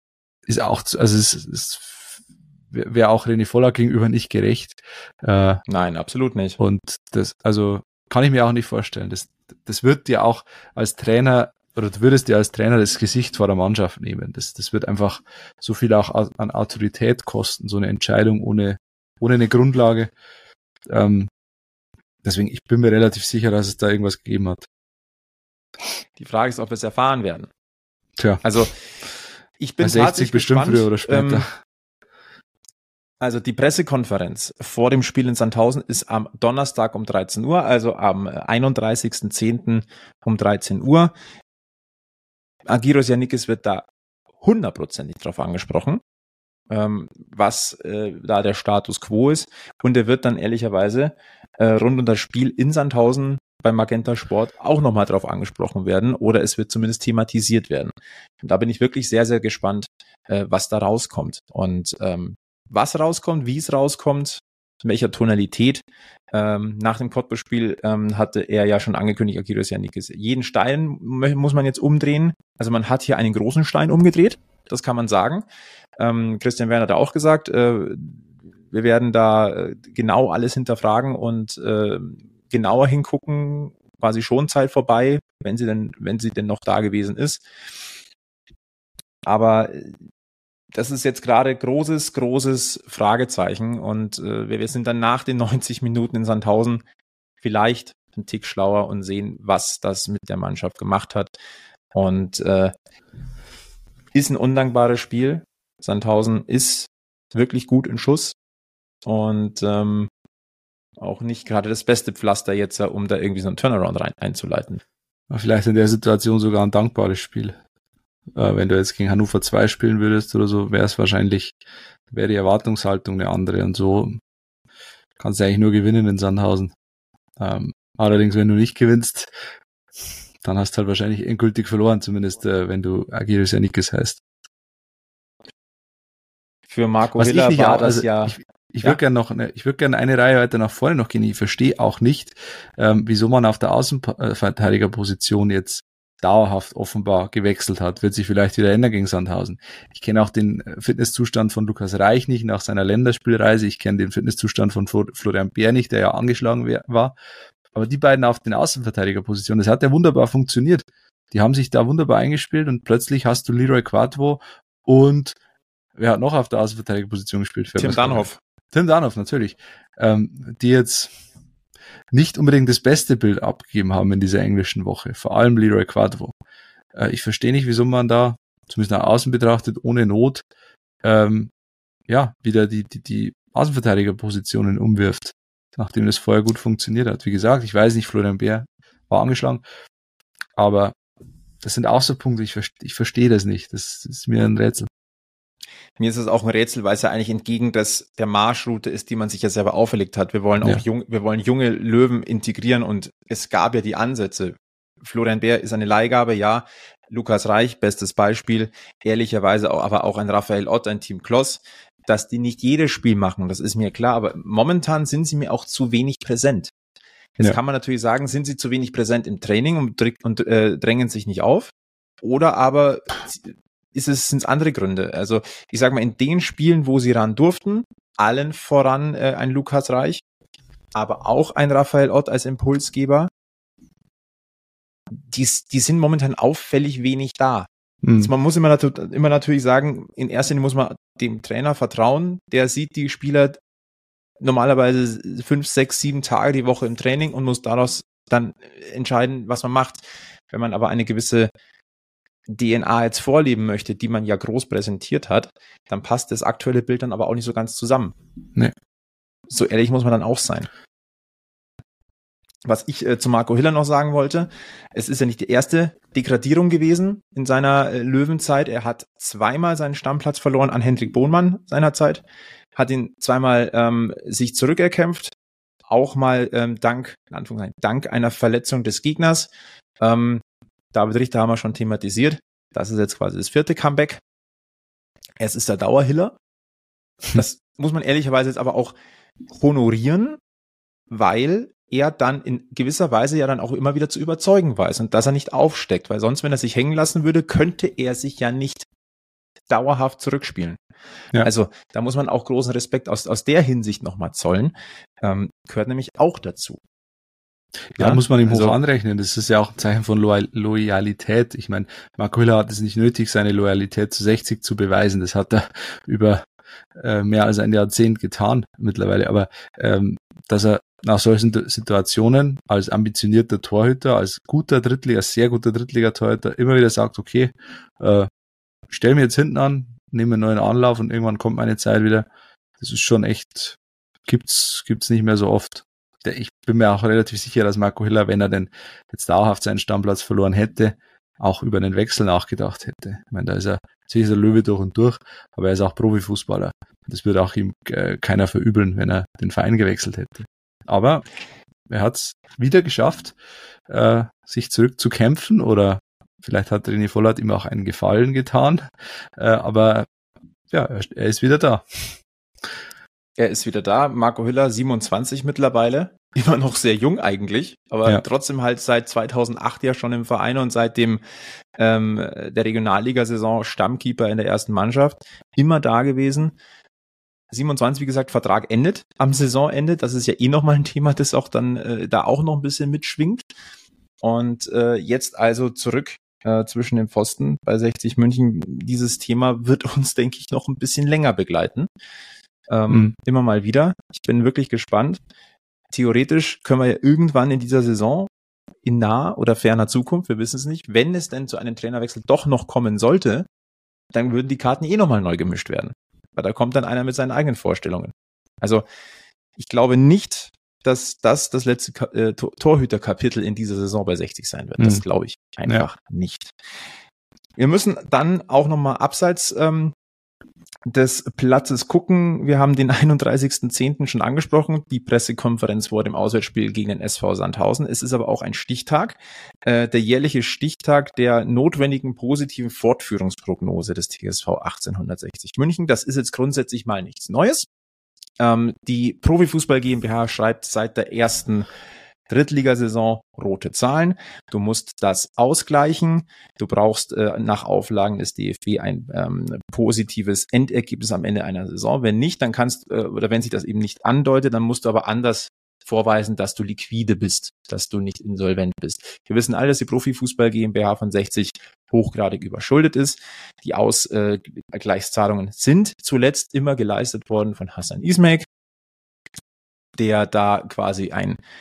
C: ist auch, also es wäre auch René Voller gegenüber nicht gerecht.
B: Nein, absolut nicht.
C: Und das, also kann ich mir auch nicht vorstellen. Das wird dir auch als Trainer, oder du würdest dir als Trainer das Gesicht vor der Mannschaft nehmen. Das wird einfach so viel auch an Autorität kosten, so eine Entscheidung ohne eine Grundlage. Deswegen, ich bin mir relativ sicher, dass es da irgendwas gegeben hat.
B: Die Frage ist, ob wir es erfahren werden.
C: Tja.
B: Also, ich bin
C: 60
B: tatsächlich
C: bestimmt
B: gespannt.
C: früher oder später.
B: Also die Pressekonferenz vor dem Spiel in Sandhausen ist am Donnerstag um 13 Uhr, also am 31.10. um 13 Uhr. Argyros Yannickis wird da 100%ig drauf angesprochen, was da der Status quo ist. Und er wird dann ehrlicherweise rund um das Spiel in Sandhausen beim Magenta Sport auch nochmal drauf angesprochen werden oder es wird zumindest thematisiert werden. Und da bin ich wirklich sehr, sehr gespannt, was da rauskommt. Und was rauskommt, wie es rauskommt, in welcher Tonalität. Nach dem Cottbus-Spiel hatte er ja schon angekündigt, Argyros Yannickis, jeden Stein muss man jetzt umdrehen. Also man hat hier einen großen Stein umgedreht, das kann man sagen. Christian Werner hat auch gesagt, wir werden da genau alles hinterfragen und genauer hingucken, quasi schon Zeit vorbei, wenn sie denn noch da gewesen ist. Aber das ist jetzt gerade großes Fragezeichen und wir sind dann nach den 90 Minuten in Sandhausen vielleicht einen Tick schlauer und sehen, was das mit der Mannschaft gemacht hat. Und ist ein undankbares Spiel. Sandhausen ist wirklich gut in Schuss und auch nicht gerade das beste Pflaster jetzt, um da irgendwie so einen Turnaround einzuleiten.
C: Vielleicht in der Situation sogar ein dankbares Spiel. Wenn du jetzt gegen Hannover 2 spielen würdest oder so, wäre die Erwartungshaltung eine andere und so kannst du eigentlich nur gewinnen in Sandhausen. Allerdings, wenn du nicht gewinnst, dann hast du halt wahrscheinlich endgültig verloren, zumindest wenn du Argyros Yannickis heißt.
B: Für Marco Hiller war das ja...
C: Ich würde gerne eine Reihe weiter nach vorne noch gehen. Ich verstehe auch nicht, wieso man auf der Außenverteidigerposition jetzt dauerhaft offenbar gewechselt hat. Wird sich vielleicht wieder ändern gegen Sandhausen. Ich kenne auch den Fitnesszustand von Lukas Reich nicht nach seiner Länderspielreise. Ich kenne den Fitnesszustand von Florian Bär nicht, der ja angeschlagen war. Aber die beiden auf den Außenverteidigerpositionen, das hat ja wunderbar funktioniert. Die haben sich da wunderbar eingespielt und plötzlich hast du Leroy Quadvo und wer hat noch auf der Außenverteidigerposition gespielt?
B: Tim Danhoff.
C: Tim Danhoff, natürlich. Die jetzt nicht unbedingt das beste Bild abgegeben haben in dieser englischen Woche. Vor allem Leroy Quadvo. Ich verstehe nicht, wieso man da, zumindest nach außen betrachtet, ohne Not, wieder die Außenverteidigerpositionen umwirft, nachdem das vorher gut funktioniert hat. Wie gesagt, ich weiß nicht, Florian Bär war angeschlagen, aber das sind auch so Punkte, ich verstehe das nicht. Das ist mir ein Rätsel.
B: Mir ist es auch ein Rätsel, weil es ja eigentlich entgegen der Marschroute ist, die man sich ja selber auferlegt hat. Wir wollen auch wir wollen junge Löwen integrieren und es gab ja die Ansätze. Florian Bär ist eine Leihgabe, ja. Lukas Reich, bestes Beispiel. Ehrlicherweise aber auch ein Raphael Ott, ein Team Kloss, dass die nicht jedes Spiel machen, das ist mir klar. Aber momentan sind sie mir auch zu wenig präsent. Jetzt kann man natürlich sagen, sind sie zu wenig präsent im Training und drängen sich nicht auf. Oder aber sind es andere Gründe. Also ich sage mal, in den Spielen, wo sie ran durften, allen voran ein Lukas Reich, aber auch ein Raphael Ott als Impulsgeber, die sind momentan auffällig wenig da. Also man muss immer natürlich sagen, in erster Linie muss man dem Trainer vertrauen, der sieht die Spieler normalerweise 5, 6, 7 Tage die Woche im Training und muss daraus dann entscheiden, was man macht. Wenn man aber eine gewisse DNA jetzt vorleben möchte, die man ja groß präsentiert hat, dann passt das aktuelle Bild dann aber auch nicht so ganz zusammen.
C: Nee.
B: So ehrlich muss man dann auch sein. Was ich zu Marco Hiller noch sagen wollte, es ist ja nicht die erste Degradierung gewesen in seiner Löwenzeit. Er hat zweimal seinen Stammplatz verloren an Hendrik Bohnmann seinerzeit, hat ihn zweimal sich zurückerkämpft, auch mal dank einer Verletzung des Gegners. David Richter haben wir schon thematisiert. Das ist jetzt quasi das 4. Comeback. Es ist der Dauerhiller. Das muss man ehrlicherweise jetzt aber auch honorieren, weil er dann in gewisser Weise ja dann auch immer wieder zu überzeugen weiß und dass er nicht aufsteckt, weil sonst, wenn er sich hängen lassen würde, könnte er sich ja nicht dauerhaft zurückspielen.
C: Ja.
B: Also da muss man auch großen Respekt aus der Hinsicht nochmal zollen. Gehört nämlich auch dazu.
C: Ja, muss man ihm hoch anrechnen. Das ist ja auch ein Zeichen von Loyalität. Ich meine, Marco Hiller hat es nicht nötig, seine Loyalität zu 60 zu beweisen. Das hat er über mehr als ein Jahrzehnt getan mittlerweile. Aber dass er nach solchen Situationen als ambitionierter Torhüter, als sehr guter Drittliga-Torhüter immer wieder sagt, okay, stell mir jetzt hinten an, nehme einen neuen Anlauf und irgendwann kommt meine Zeit wieder. Das ist schon echt, gibt's nicht mehr so oft. Ich bin mir auch relativ sicher, dass Marco Hiller, wenn er denn jetzt dauerhaft seinen Stammplatz verloren hätte, auch über einen Wechsel nachgedacht hätte. Ich meine, da ist er sicher Löwe durch und durch, aber er ist auch Profifußballer. Das würde auch ihm keiner verübeln, wenn er den Verein gewechselt hätte. Aber er hat es wieder geschafft, sich zurückzukämpfen, oder vielleicht hat René Vollert ihm auch einen Gefallen getan, aber ja, er ist wieder da.
B: Er ist wieder da. Marco Hiller, 27 mittlerweile. Immer noch sehr jung eigentlich, aber trotzdem halt seit 2008 ja schon im Verein und seit dem der Regionalligasaison Stammkeeper in der ersten Mannschaft. Immer da gewesen. 27, wie gesagt, Vertrag endet am Saisonende. Das ist ja nochmal ein Thema, das auch dann da auch noch ein bisschen mitschwingt. Und jetzt also zurück zwischen den Pfosten bei 60 München. Dieses Thema wird uns, denke ich, noch ein bisschen länger begleiten. Immer mal wieder. Ich bin wirklich gespannt. Theoretisch können wir ja irgendwann in dieser Saison in naher oder ferner Zukunft, wir wissen es nicht, wenn es denn zu einem Trainerwechsel doch noch kommen sollte, dann würden die Karten nochmal neu gemischt werden. Weil da kommt dann einer mit seinen eigenen Vorstellungen. Also ich glaube nicht, dass das letzte Torhüterkapitel in dieser Saison bei 60 sein wird. Das glaube ich einfach nicht. Wir müssen dann auch nochmal abseits des Platzes gucken. Wir haben den 31.10. schon angesprochen, die Pressekonferenz vor dem Auswärtsspiel gegen den SV Sandhausen. Es ist aber auch ein Stichtag, der jährliche Stichtag der notwendigen positiven Fortführungsprognose des TSV 1860 München. Das ist jetzt grundsätzlich mal nichts Neues. Die Profifußball GmbH schreibt seit der ersten Drittligasaison rote Zahlen. Du musst das ausgleichen. Du brauchst nach Auflagen des DFB ein positives Endergebnis am Ende einer Saison. Wenn nicht, dann oder wenn sich das eben nicht andeutet, dann musst du aber anders vorweisen, dass du liquide bist, dass du nicht insolvent bist. Wir wissen alle, dass die Profifußball GmbH von 60 hochgradig überschuldet ist. Die Ausgleichszahlungen sind zuletzt immer geleistet worden von Hasan İzmir, der da quasi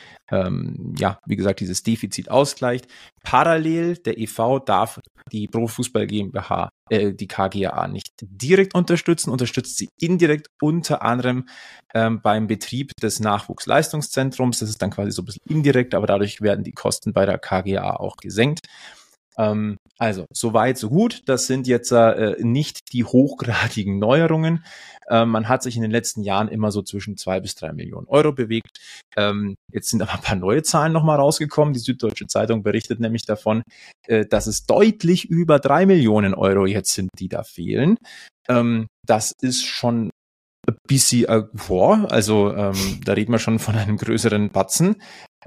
B: wie gesagt, dieses Defizit ausgleicht. Parallel, der e.V. darf die Profifußball GmbH, die KGaA nicht direkt unterstützt sie indirekt unter anderem beim Betrieb des Nachwuchsleistungszentrums. Das ist dann quasi so ein bisschen indirekt, aber dadurch werden die Kosten bei der KGaA auch gesenkt. Also, so weit, so gut. Das sind jetzt nicht die hochgradigen Neuerungen. Man hat sich in den letzten Jahren immer so zwischen 2 bis 3 Millionen Euro bewegt. Jetzt sind aber ein paar neue Zahlen nochmal rausgekommen. Die Süddeutsche Zeitung berichtet nämlich davon, dass es deutlich über 3 Millionen Euro jetzt sind, die da fehlen. Das ist schon ein bisschen also da reden wir schon von einem größeren Batzen.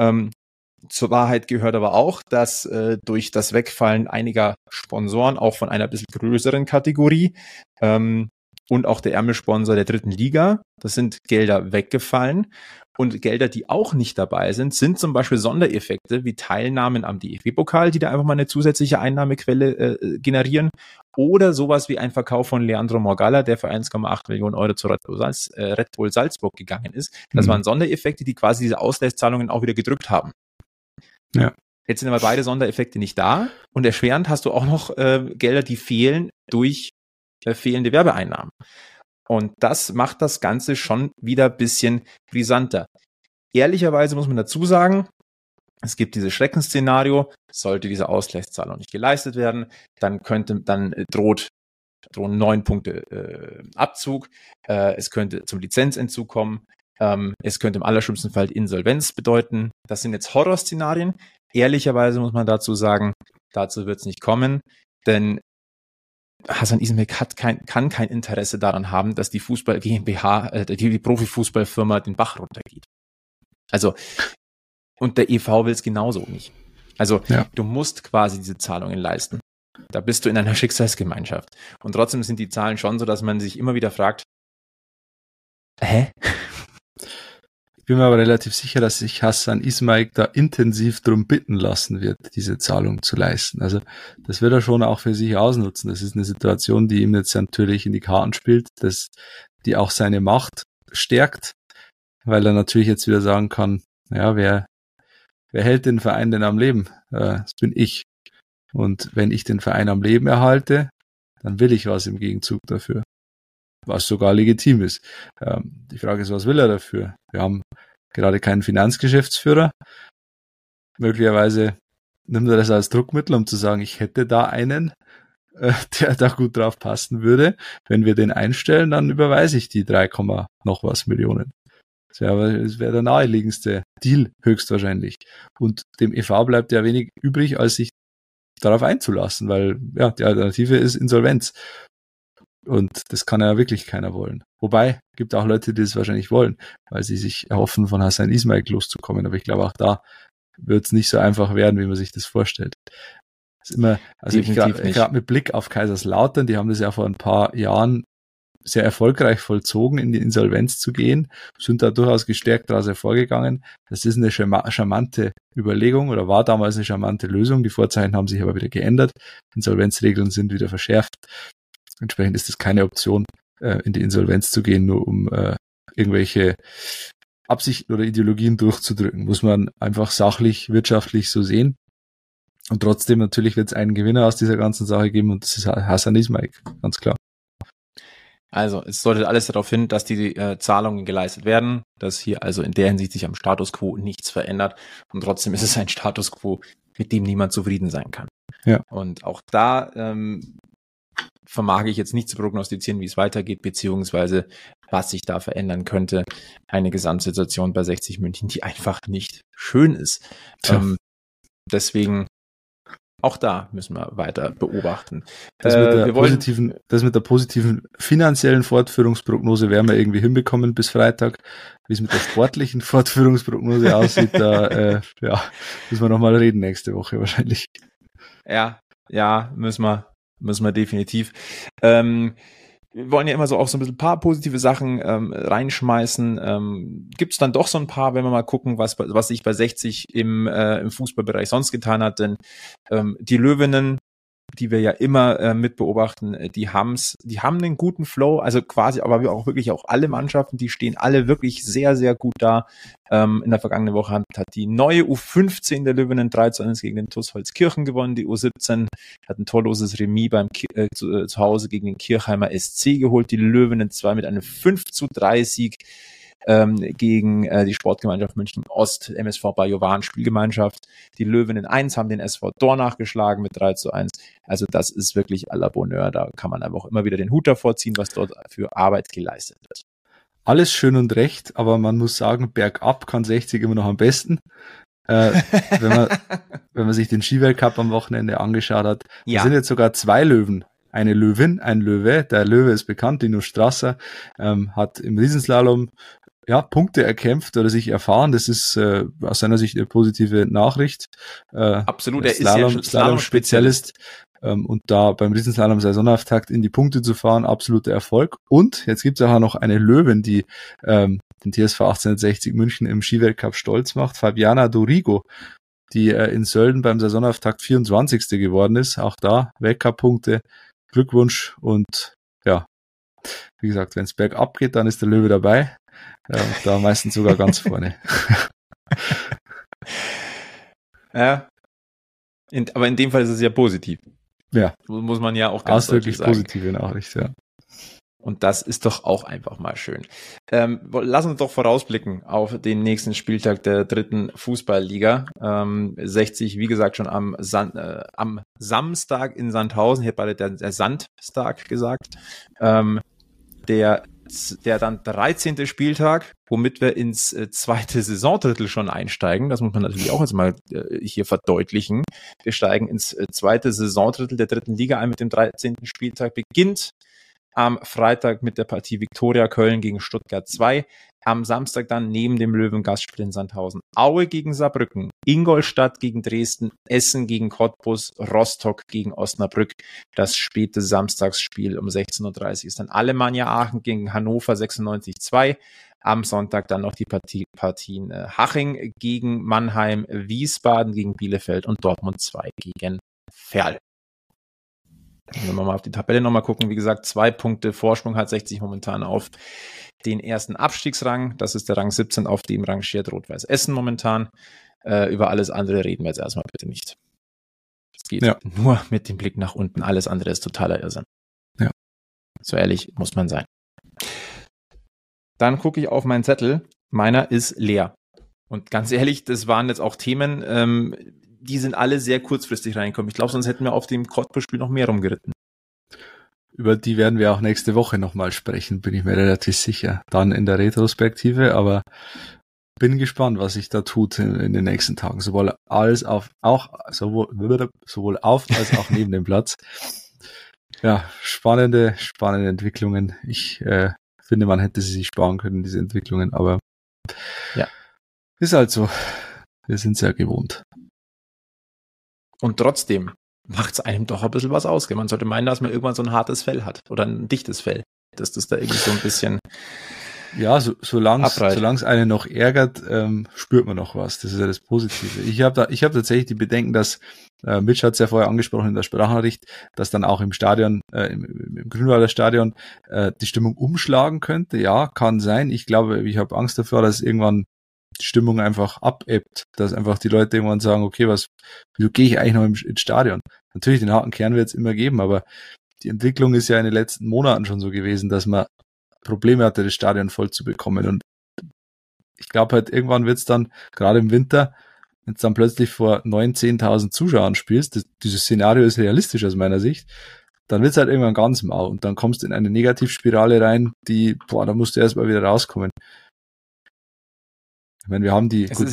B: Zur Wahrheit gehört aber auch, dass durch das Wegfallen einiger Sponsoren, auch von einer bisschen größeren Kategorie, und auch der Ärmelsponsor der dritten Liga, das sind Gelder weggefallen. Und Gelder, die auch nicht dabei sind zum Beispiel Sondereffekte wie Teilnahmen am DFB-Pokal, die da einfach mal eine zusätzliche Einnahmequelle generieren. Oder sowas wie ein Verkauf von Leandro Morgalla, der für 1,8 Millionen Euro zu Red Bull Salzburg gegangen ist. Das waren Sondereffekte, die quasi diese Ausgleichszahlungen auch wieder gedrückt haben.
C: Ja.
B: Jetzt sind aber beide Sondereffekte nicht da. Und erschwerend hast du auch noch Gelder, die fehlen durch fehlende Werbeeinnahmen. Und das macht das Ganze schon wieder ein bisschen brisanter. Ehrlicherweise muss man dazu sagen, es gibt dieses Schreckensszenario, sollte diese Ausgleichszahlung nicht geleistet werden, dann drohen 9 Punkte Abzug, es könnte zum Lizenzentzug kommen, es könnte im allerschlimmsten Fall Insolvenz bedeuten. Das sind jetzt Horrorszenarien. Ehrlicherweise muss man dazu sagen, dazu wird es nicht kommen, denn Hasan İzmir kann kein Interesse daran haben, dass die Fußball GmbH, die Profifußballfirma den Bach runtergeht. Also, und der e.V. will es genauso nicht. Also, du musst quasi diese Zahlungen leisten. Da bist du in einer Schicksalsgemeinschaft. Und trotzdem sind die Zahlen schon so, dass man sich immer wieder fragt, hä?
C: Ich bin mir aber relativ sicher, dass sich Hassan Ismail da intensiv darum bitten lassen wird, diese Zahlung zu leisten. Also das wird er schon auch für sich ausnutzen. Das ist eine Situation, die ihm jetzt natürlich in die Karten spielt, die auch seine Macht stärkt, weil er natürlich jetzt wieder sagen kann, ja, wer hält den Verein denn am Leben? Das bin ich. Und wenn ich den Verein am Leben erhalte, dann will ich was im Gegenzug dafür. Was sogar legitim ist. Die Frage ist, was will er dafür? Wir haben gerade keinen Finanzgeschäftsführer. Möglicherweise nimmt er das als Druckmittel, um zu sagen, ich hätte da einen, der da gut drauf passen würde. Wenn wir den einstellen, dann überweise ich die 3, noch was Millionen. Das wäre der naheliegendste Deal höchstwahrscheinlich. Und dem e.V. bleibt ja wenig übrig, als sich darauf einzulassen, weil ja die Alternative ist Insolvenz. Und das kann ja wirklich keiner wollen. Wobei, gibt auch Leute, die es wahrscheinlich wollen, weil sie sich erhoffen, von Hassan Ismail loszukommen. Aber ich glaube, auch da wird es nicht so einfach werden, wie man sich das vorstellt. Das ist immer, also gerade mit Blick auf Kaiserslautern, die haben das ja vor ein paar Jahren sehr erfolgreich vollzogen, in die Insolvenz zu gehen, sind da durchaus gestärkt daraus hervorgegangen. Das ist eine charmante Überlegung oder war damals eine charmante Lösung. Die Vorzeichen haben sich aber wieder geändert. Insolvenzregeln sind wieder verschärft. Entsprechend ist es keine Option, in die Insolvenz zu gehen, nur um irgendwelche Absichten oder Ideologien durchzudrücken. Muss man einfach sachlich, wirtschaftlich so sehen. Und trotzdem natürlich wird es einen Gewinner aus dieser ganzen Sache geben und das ist Hassan Ismail, ganz klar.
B: Also es deutet alles darauf hin, dass die Zahlungen geleistet werden, dass hier also in der Hinsicht sich am Status quo nichts verändert und trotzdem ist es ein Status quo, mit dem niemand zufrieden sein kann.
C: Ja.
B: Und auch da vermag ich jetzt nicht zu prognostizieren, wie es weitergeht, beziehungsweise was sich da verändern könnte. Eine Gesamtsituation bei 60 München, die einfach nicht schön ist. Deswegen auch da müssen wir weiter beobachten.
C: Das mit der positiven finanziellen Fortführungsprognose werden wir irgendwie hinbekommen bis Freitag. Wie es mit der sportlichen Fortführungsprognose aussieht, da müssen wir nochmal reden nächste Woche wahrscheinlich.
B: Ja, müssen wir definitiv. Wir wollen ja immer so auch so ein bisschen ein paar positive Sachen reinschmeißen. Gibt es dann doch so ein paar, wenn wir mal gucken, was sich bei 60 im Fußballbereich sonst getan hat. Denn die Löwinnen, die wir ja immer mit beobachten, die haben einen guten Flow, also quasi, aber wir auch wirklich auch alle Mannschaften, die stehen alle wirklich sehr, sehr gut da. In der vergangenen Woche hat die neue U15 der Löwinnen 3:1 gegen den TuS Holzkirchen gewonnen. Die U17 hat ein torloses Remis zu Hause gegen den Kirchheimer SC geholt. Die Löwinnen 2 mit einem 5:3 Sieg gegen die Sportgemeinschaft München Ost, MSV Bajovan Spielgemeinschaft. Die Löwinnen 1 haben den SV Dornach geschlagen mit 3:1. Also das ist wirklich à la Bonheur. Da kann man einfach immer wieder den Hut davor ziehen, was dort für Arbeit geleistet wird.
C: Alles schön und recht, aber man muss sagen, bergab kann 60 immer noch am besten. Wenn man sich den Skiweltcup am Wochenende angeschaut hat, da sind jetzt sogar 2 Löwen. Eine Löwin, ein Löwe. Der Löwe ist bekannt, Dino Strasser, hat im Riesenslalom Punkte erkämpft oder sich erfahren. Das ist aus seiner Sicht eine positive Nachricht.
B: Absolut, er
C: ist Slalom-Spezialist. Und da beim Riesenslalom Saisonauftakt in die Punkte zu fahren, absoluter Erfolg. Und jetzt gibt es auch noch eine Löwin, die den TSV 1860 München im Skiweltcup stolz macht, Fabiana Dorigo, die in Sölden beim Saisonauftakt 24. geworden ist. Auch da Weltcup-Punkte, Glückwunsch und wie gesagt, wenn es bergab geht, dann ist der Löwe dabei. Da meistens sogar ganz vorne.
B: Aber in dem Fall ist es ja positiv.
C: Ja.
B: Muss man ja auch ganz
C: ausdrücklich
B: sagen.
C: Positive Nachricht, ja.
B: Und das ist doch auch einfach mal schön. Lass uns doch vorausblicken auf den nächsten Spieltag der 3. Fußballliga. 60, wie gesagt, schon am Samstag in Sandhausen. Ich hätte beide der Sandstag gesagt. Der dann 13. Spieltag, womit wir ins zweite Saisondrittel schon einsteigen. Das muss man natürlich auch jetzt mal hier verdeutlichen. Wir steigen ins zweite Saisondrittel der 3. Liga ein mit dem 13. Spieltag. Beginnt am Freitag mit der Partie Viktoria Köln gegen Stuttgart 2. Am Samstag dann neben dem Löwen-Gastspiel in Sandhausen Aue gegen Saarbrücken, Ingolstadt gegen Dresden, Essen gegen Cottbus, Rostock gegen Osnabrück. Das späte Samstagsspiel um 16:30 Uhr ist dann Alemannia Aachen gegen Hannover 96-2. Am Sonntag dann noch die Partien Haching gegen Mannheim, Wiesbaden gegen Bielefeld und Dortmund 2 gegen Verl. Wenn wir mal auf die Tabelle nochmal gucken, wie gesagt, 2 Punkte Vorsprung hat 60 momentan auf den ersten Abstiegsrang. Das ist der Rang 17, auf dem rangiert Rot-Weiß Essen momentan. Über alles andere reden wir jetzt erstmal bitte nicht. Es geht nur mit dem Blick nach unten. Alles andere ist totaler Irrsinn.
C: Ja.
B: So ehrlich muss man sein. Dann gucke ich auf meinen Zettel. Meiner ist leer. Und ganz ehrlich, das waren jetzt auch Themen, die sind alle sehr kurzfristig reingekommen. Ich glaube, sonst hätten wir auf dem Cottbus-Spiel noch mehr rumgeritten.
C: Über die werden wir auch nächste Woche nochmal sprechen, bin ich mir relativ sicher. Dann in der Retrospektive, aber bin gespannt, was sich da tut in den nächsten Tagen. Sowohl auf als auch neben dem Platz. Ja, spannende Entwicklungen. Ich finde, man hätte sie sich sparen können, diese Entwicklungen, aber
B: ja,
C: ist halt so. Wir sind es ja gewohnt.
B: Und trotzdem macht es einem doch ein bisschen was aus. Man sollte meinen, dass man irgendwann so ein hartes Fell hat oder ein dichtes Fell, dass das da irgendwie so ein bisschen
C: solange es einen noch ärgert, spürt man noch was. Das ist ja das Positive. Ich habe tatsächlich die Bedenken, dass Mitch hat es ja vorher angesprochen in der Sprachnachricht, dass dann auch im Stadion, im Grünwalder Stadion die Stimmung umschlagen könnte. Ja, kann sein. Ich glaube, ich habe Angst davor, dass irgendwann die Stimmung einfach abebbt, dass einfach die Leute irgendwann sagen, okay, wieso gehe ich eigentlich noch ins Stadion? Natürlich, den harten Kern wird es immer geben, aber die Entwicklung ist ja in den letzten Monaten schon so gewesen, dass man Probleme hatte, das Stadion voll zu bekommen. Und ich glaube halt, irgendwann wird es dann, gerade im Winter, wenn es dann plötzlich vor 9.000, 10.000 Zuschauern spielst, dieses Szenario ist realistisch aus meiner Sicht, dann wird es halt irgendwann ganz mau und dann kommst du in eine Negativspirale rein, da musst du erstmal wieder rauskommen. Ich meine, wir haben die Zeit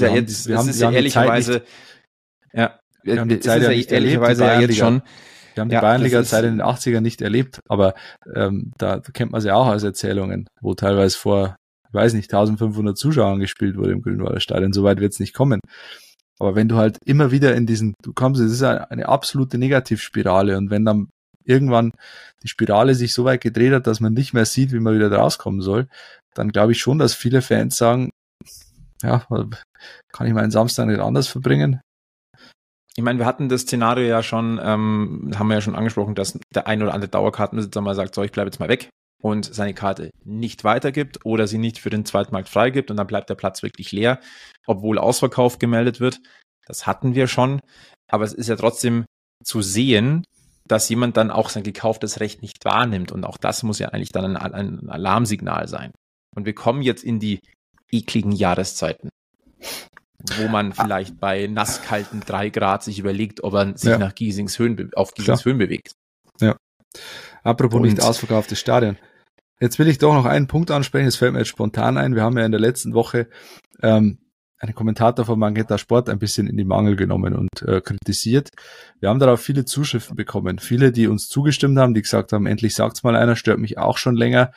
C: die Bayernliga-Zeit in den 80ern nicht erlebt, aber da kennt man sie auch als Erzählungen, wo teilweise vor, ich weiß nicht, 1500 Zuschauern gespielt wurde im Grünwalder Stadion. So weit wird es nicht kommen. Aber wenn du halt immer wieder es ist eine absolute Negativspirale und wenn dann irgendwann die Spirale sich so weit gedreht hat, dass man nicht mehr sieht, wie man wieder rauskommen soll, dann glaube ich schon, dass viele Fans sagen, ja, kann ich meinen Samstag nicht anders verbringen?
B: Ich meine, wir hatten das Szenario ja schon, haben wir ja schon angesprochen, dass der ein oder andere Dauerkartenbesitzer mal sagt, so, ich bleibe jetzt mal weg und seine Karte nicht weitergibt oder sie nicht für den Zweitmarkt freigibt und dann bleibt der Platz wirklich leer, obwohl Ausverkauf gemeldet wird. Das hatten wir schon, aber es ist ja trotzdem zu sehen, dass jemand dann auch sein gekauftes Recht nicht wahrnimmt und auch das muss ja eigentlich dann ein Alarmsignal sein. Und wir kommen jetzt in die ekligen Jahreszeiten, wo man vielleicht bei nasskalten 3 Grad sich überlegt, ob er sich nach Giesingshöhen bewegt.
C: Ja. Apropos nicht ausverkauftes Stadion. Jetzt will ich doch noch einen Punkt ansprechen, es fällt mir jetzt spontan ein. Wir haben ja in der letzten Woche einen Kommentator von Magenta Sport ein bisschen in die Mangel genommen und kritisiert. Wir haben darauf viele Zuschriften bekommen. Viele, die uns zugestimmt haben, die gesagt haben, endlich sagt's mal einer, stört mich auch schon länger.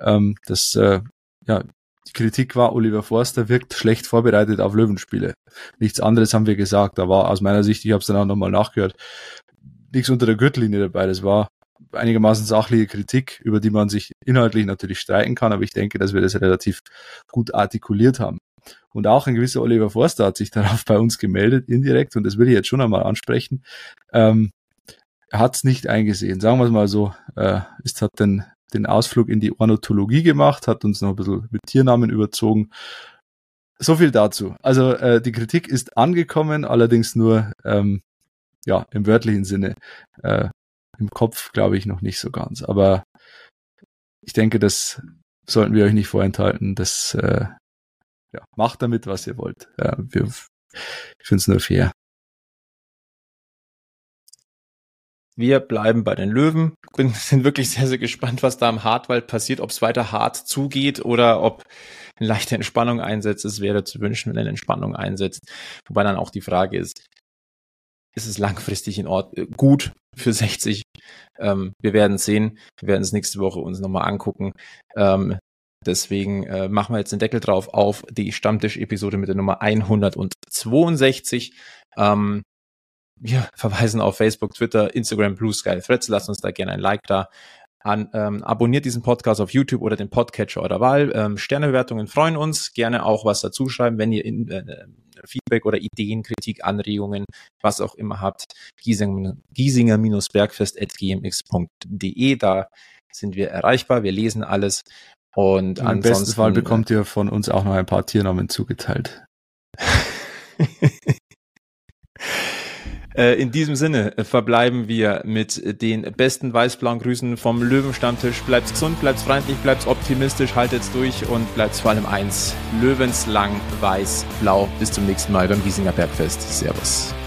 C: Die Kritik war, Oliver Forster wirkt schlecht vorbereitet auf Löwenspiele. Nichts anderes haben wir gesagt. Da war aus meiner Sicht, ich habe es dann auch nochmal nachgehört, nichts unter der Gürtellinie dabei. Das war einigermaßen sachliche Kritik, über die man sich inhaltlich natürlich streiten kann, aber ich denke, dass wir das relativ gut artikuliert haben. Und auch ein gewisser Oliver Forster hat sich darauf bei uns gemeldet, indirekt, und das will ich jetzt schon einmal ansprechen. Er hat es nicht eingesehen, sagen wir es mal so. Hat den Ausflug in die Ornithologie gemacht, hat uns noch ein bisschen mit Tiernamen überzogen. So viel dazu. Also die Kritik ist angekommen, allerdings nur im wörtlichen Sinne. Im Kopf glaube ich noch nicht so ganz. Aber ich denke, das sollten wir euch nicht vorenthalten. Das macht damit, was ihr wollt. Ich finde es nur fair.
B: Wir bleiben bei den Löwen. Sind wirklich sehr, sehr gespannt, was da am Hartwald passiert, ob es weiter hart zugeht oder ob eine leichte Entspannung einsetzt. Es wäre zu wünschen, wenn eine Entspannung einsetzt. Wobei dann auch die Frage ist es langfristig in Ordnung, gut für 60? Wir werden es sehen. Wir werden es nächste Woche uns nochmal angucken. Deswegen machen wir jetzt den Deckel drauf auf die Stammtisch-Episode mit der Nummer 162. Wir verweisen auf Facebook, Twitter, Instagram, Blue Sky, Threads. Lasst uns da gerne ein Like da. Abonniert diesen Podcast auf YouTube oder den Podcatcher eurer Wahl. Sternebewertungen freuen uns. Gerne auch was dazu schreiben, wenn ihr Feedback oder Ideen, Kritik, Anregungen, was auch immer habt. giesinger-bergfest@gmx.de. Da sind wir erreichbar. Wir lesen alles. Und
C: im besten Fall bekommt ihr von uns auch noch ein paar Tiernamen zugeteilt.
B: In diesem Sinne verbleiben wir mit den besten weiß-blauen Grüßen vom Löwenstammtisch. Bleibt's gesund, bleibt's freundlich, bleibt's optimistisch, haltet's durch und bleibt's vor allem eins: löwenslang weiß-blau. Bis zum nächsten Mal beim Giesinger Bergfest. Servus.